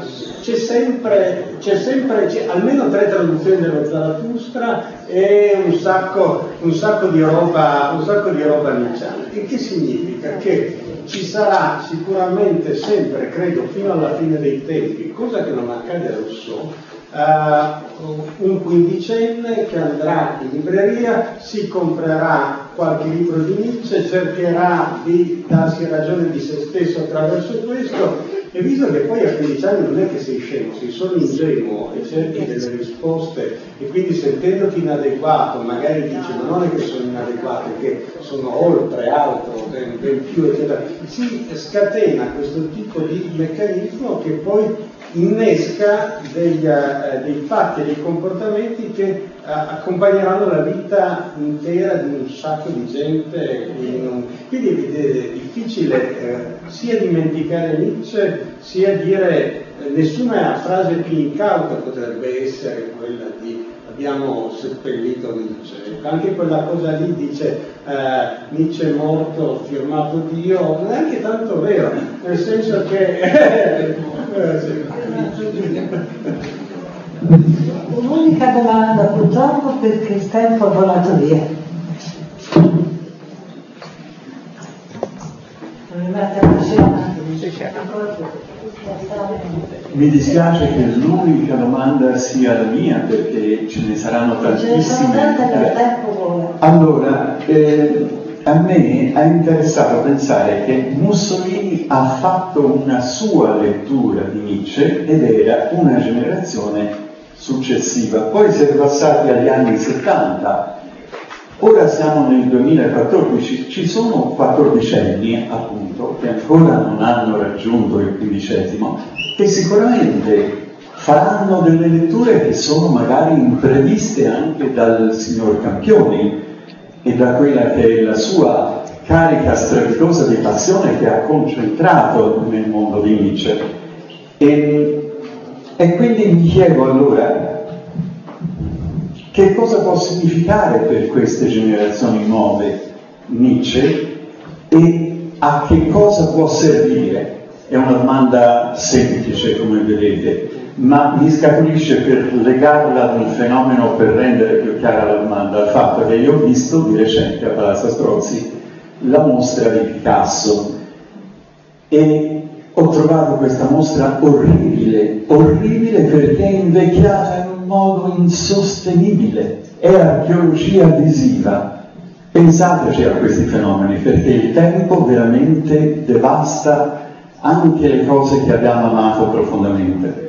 c'è almeno 3 traduzioni dello Zarathustra e un sacco di roba nietzschiana. Il che significa che ci sarà sicuramente sempre, credo, fino alla fine dei tempi, cosa che non accade a Rousseau, un quindicenne che andrà in libreria, si comprerà qualche libro di Nietzsche, cercherà di darsi ragione di se stesso attraverso questo, e visto che poi a 15 anni non è che sei scemo, sei solo ingenuo e cerchi delle risposte, e quindi sentendoti inadeguato magari dici ma non è che sono inadeguato, è che sono oltre, altro, ben più, eccetera, si scatena questo tipo di meccanismo che poi innesca dei fatti e dei comportamenti che accompagneranno la vita intera di un sacco di gente. Quindi è difficile sia dimenticare Nietzsche, sia dire nessuna frase più incauta potrebbe essere quella di abbiamo seppellito Nietzsche. Anche quella cosa lì dice Nietzsche è morto, firmato Dio, non è anche tanto vero, nel senso che un'unica domanda purtroppo perché il tempo è volato via. Mi dispiace che l'unica domanda sia la mia perché ce ne saranno tantissime. Allora, a me ha interessato pensare che Mussolini ha fatto una sua lettura di Nietzsche ed era una generazione successiva. Poi si è passati agli anni 70, ora siamo nel 2014, ci sono 14enni appunto che ancora non hanno raggiunto il 15°, che sicuramente faranno delle letture che sono magari impreviste anche dal signor Campioni e da quella che è la sua carica strepitosa di passione che ha concentrato nel mondo di Nietzsche. E quindi mi chiedo allora che cosa può significare per queste generazioni nuove Nietzsche e a che cosa può servire. È una domanda semplice, come vedete, ma mi scaturisce per legarla ad un fenomeno, per rendere più chiara la domanda, al fatto che io ho visto di recente a Palazzo Strozzi la mostra di Picasso e ho trovato questa mostra orribile perché è invecchiata in un modo insostenibile, è archeologia visiva. Pensateci a questi fenomeni, perché il tempo veramente devasta anche le cose che abbiamo amato profondamente.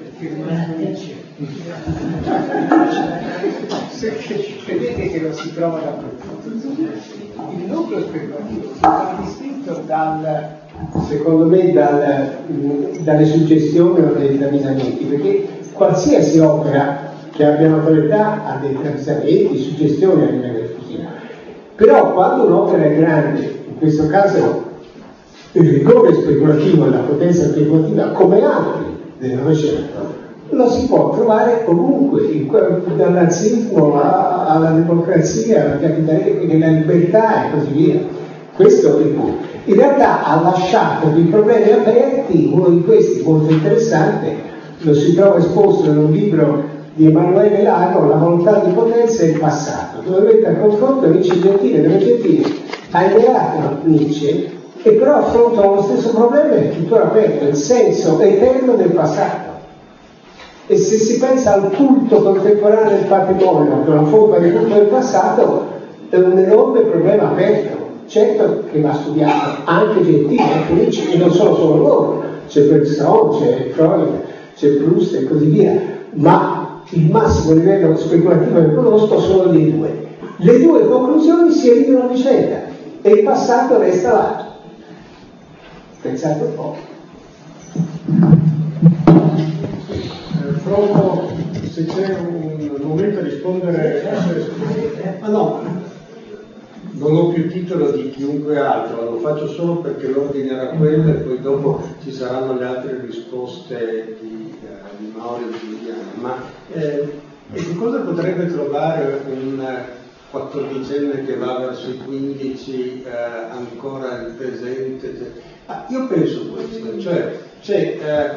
Vedete che lo si trova dappertutto. Il nucleo speculativo è distinto secondo me dalle suggestioni o dai travisamenti, perché qualsiasi opera che abbia notorietà ha dei travisamenti, suggestioni a livello diffusivo. Però quando un'opera è grande, in questo caso il rigore speculativo e la potenza speculativa, come altri del Novecento, lo si può trovare ovunque, dal nazismo alla democrazia, alla capitalismo, alla libertà e così via. Questo è il punto. In realtà ha lasciato dei problemi aperti, uno di questi molto interessante, lo si trova esposto in un libro di Emanuele Lago, La volontà di potenza e il passato, dove mette a confronto Nietzsche e Gentile, dove Gentile ha ideato Nietzsche e però affronta lo stesso problema che è tuttora aperto, il senso eterno del passato. E se si pensa al culto contemporaneo del patrimonio, che è una forma di culto del passato, è un enorme problema aperto. Certo che va studiato anche Gentile, anche Nietzsche, e non sono solo loro, c'è Bergson, c'è Freud, c'è Proust e così via, ma il massimo livello speculativo che conosco sono le due. Le due conclusioni si eliminano a vicenda e il passato resta là. Pensate un po'. Provo, se c'è un momento a rispondere. No, non ho più titolo di chiunque altro, lo faccio solo perché l'ordine era quello e poi dopo ci saranno le altre risposte di Mauro e di Giuliano. Ma che cosa potrebbe trovare un 14enne che va verso i 15 ancora il presente? Io penso questo, cioè c'è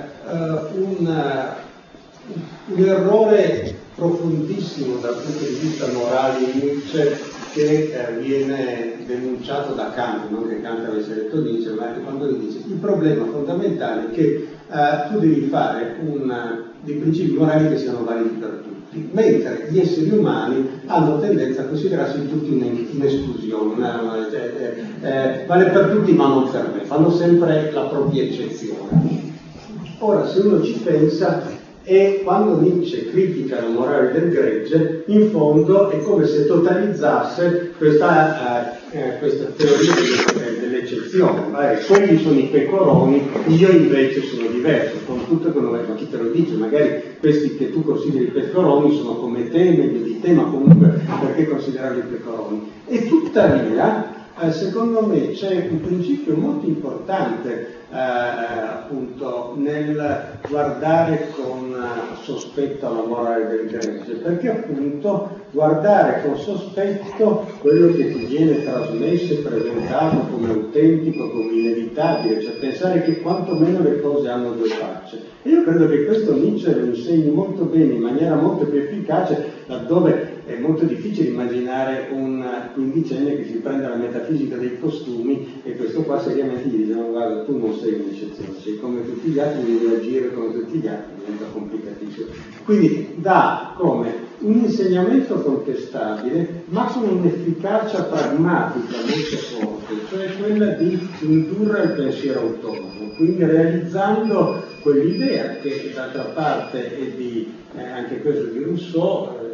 un errore profondissimo dal punto di vista morale in Nietzsche che viene denunciato da Kant, non che Kant avesse detto Nietzsche, ma che quando gli dice il problema fondamentale è che tu devi fare dei principi morali che siano validi per tutti, mentre gli esseri umani hanno tendenza a considerarsi tutti un'esclusione, vale per tutti ma non per me, fanno sempre la propria eccezione. Ora, se uno ci pensa, e quando Nietzsche critica la morale del gregge, in fondo è come se totalizzasse questa teoria dell'eccezione. Quelli sono i pecoroni, io invece sono diverso, con tutto quello che chi te lo dice, magari questi che tu consideri pecoroni sono come te, meglio di te, ma comunque perché considerarli pecoroni? E tuttavia, secondo me c'è un principio molto importante appunto nel guardare con sospetto alla morale del gregge, perché appunto guardare con sospetto quello che ti viene trasmesso e presentato come autentico, come inevitabile, cioè pensare che quantomeno le cose hanno due facce. E io credo che questo Nietzsche lo insegni molto bene, in maniera molto più efficace, laddove è molto difficile immaginare un quindicenne che si prende la metafisica dei costumi e questo qua seriamente gli dice: no, guarda, tu non sei un'eccezione, sei come tutti gli altri, devi agire come tutti gli altri, diventa complicatissimo. Quindi dà come un insegnamento contestabile, ma con un'efficacia pragmatica molto forte, cioè quella di indurre al pensiero autonomo, quindi realizzando quell'idea che d'altra parte è di anche questo di Rousseau,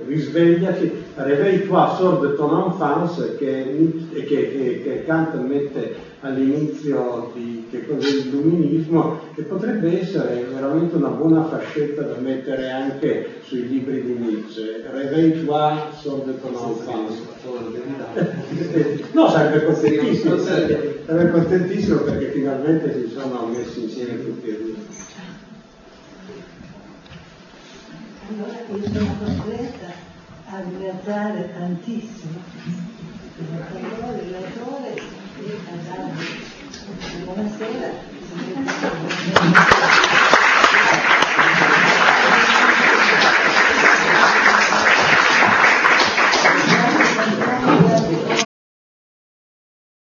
risveglia che Réveille toi sort de ton enfance, che Kant mette all'inizio di Che cos'è l'illuminismo, che potrebbe essere veramente una buona fascetta da mettere anche sui libri di Nietzsche. Réveille toi sort de ton enfance. No, sarebbe contentissimo perché finalmente si sono messi insieme tutti e due. Allora io sono costretta a viaggiare tantissimo, l'autore e a dare buonasera.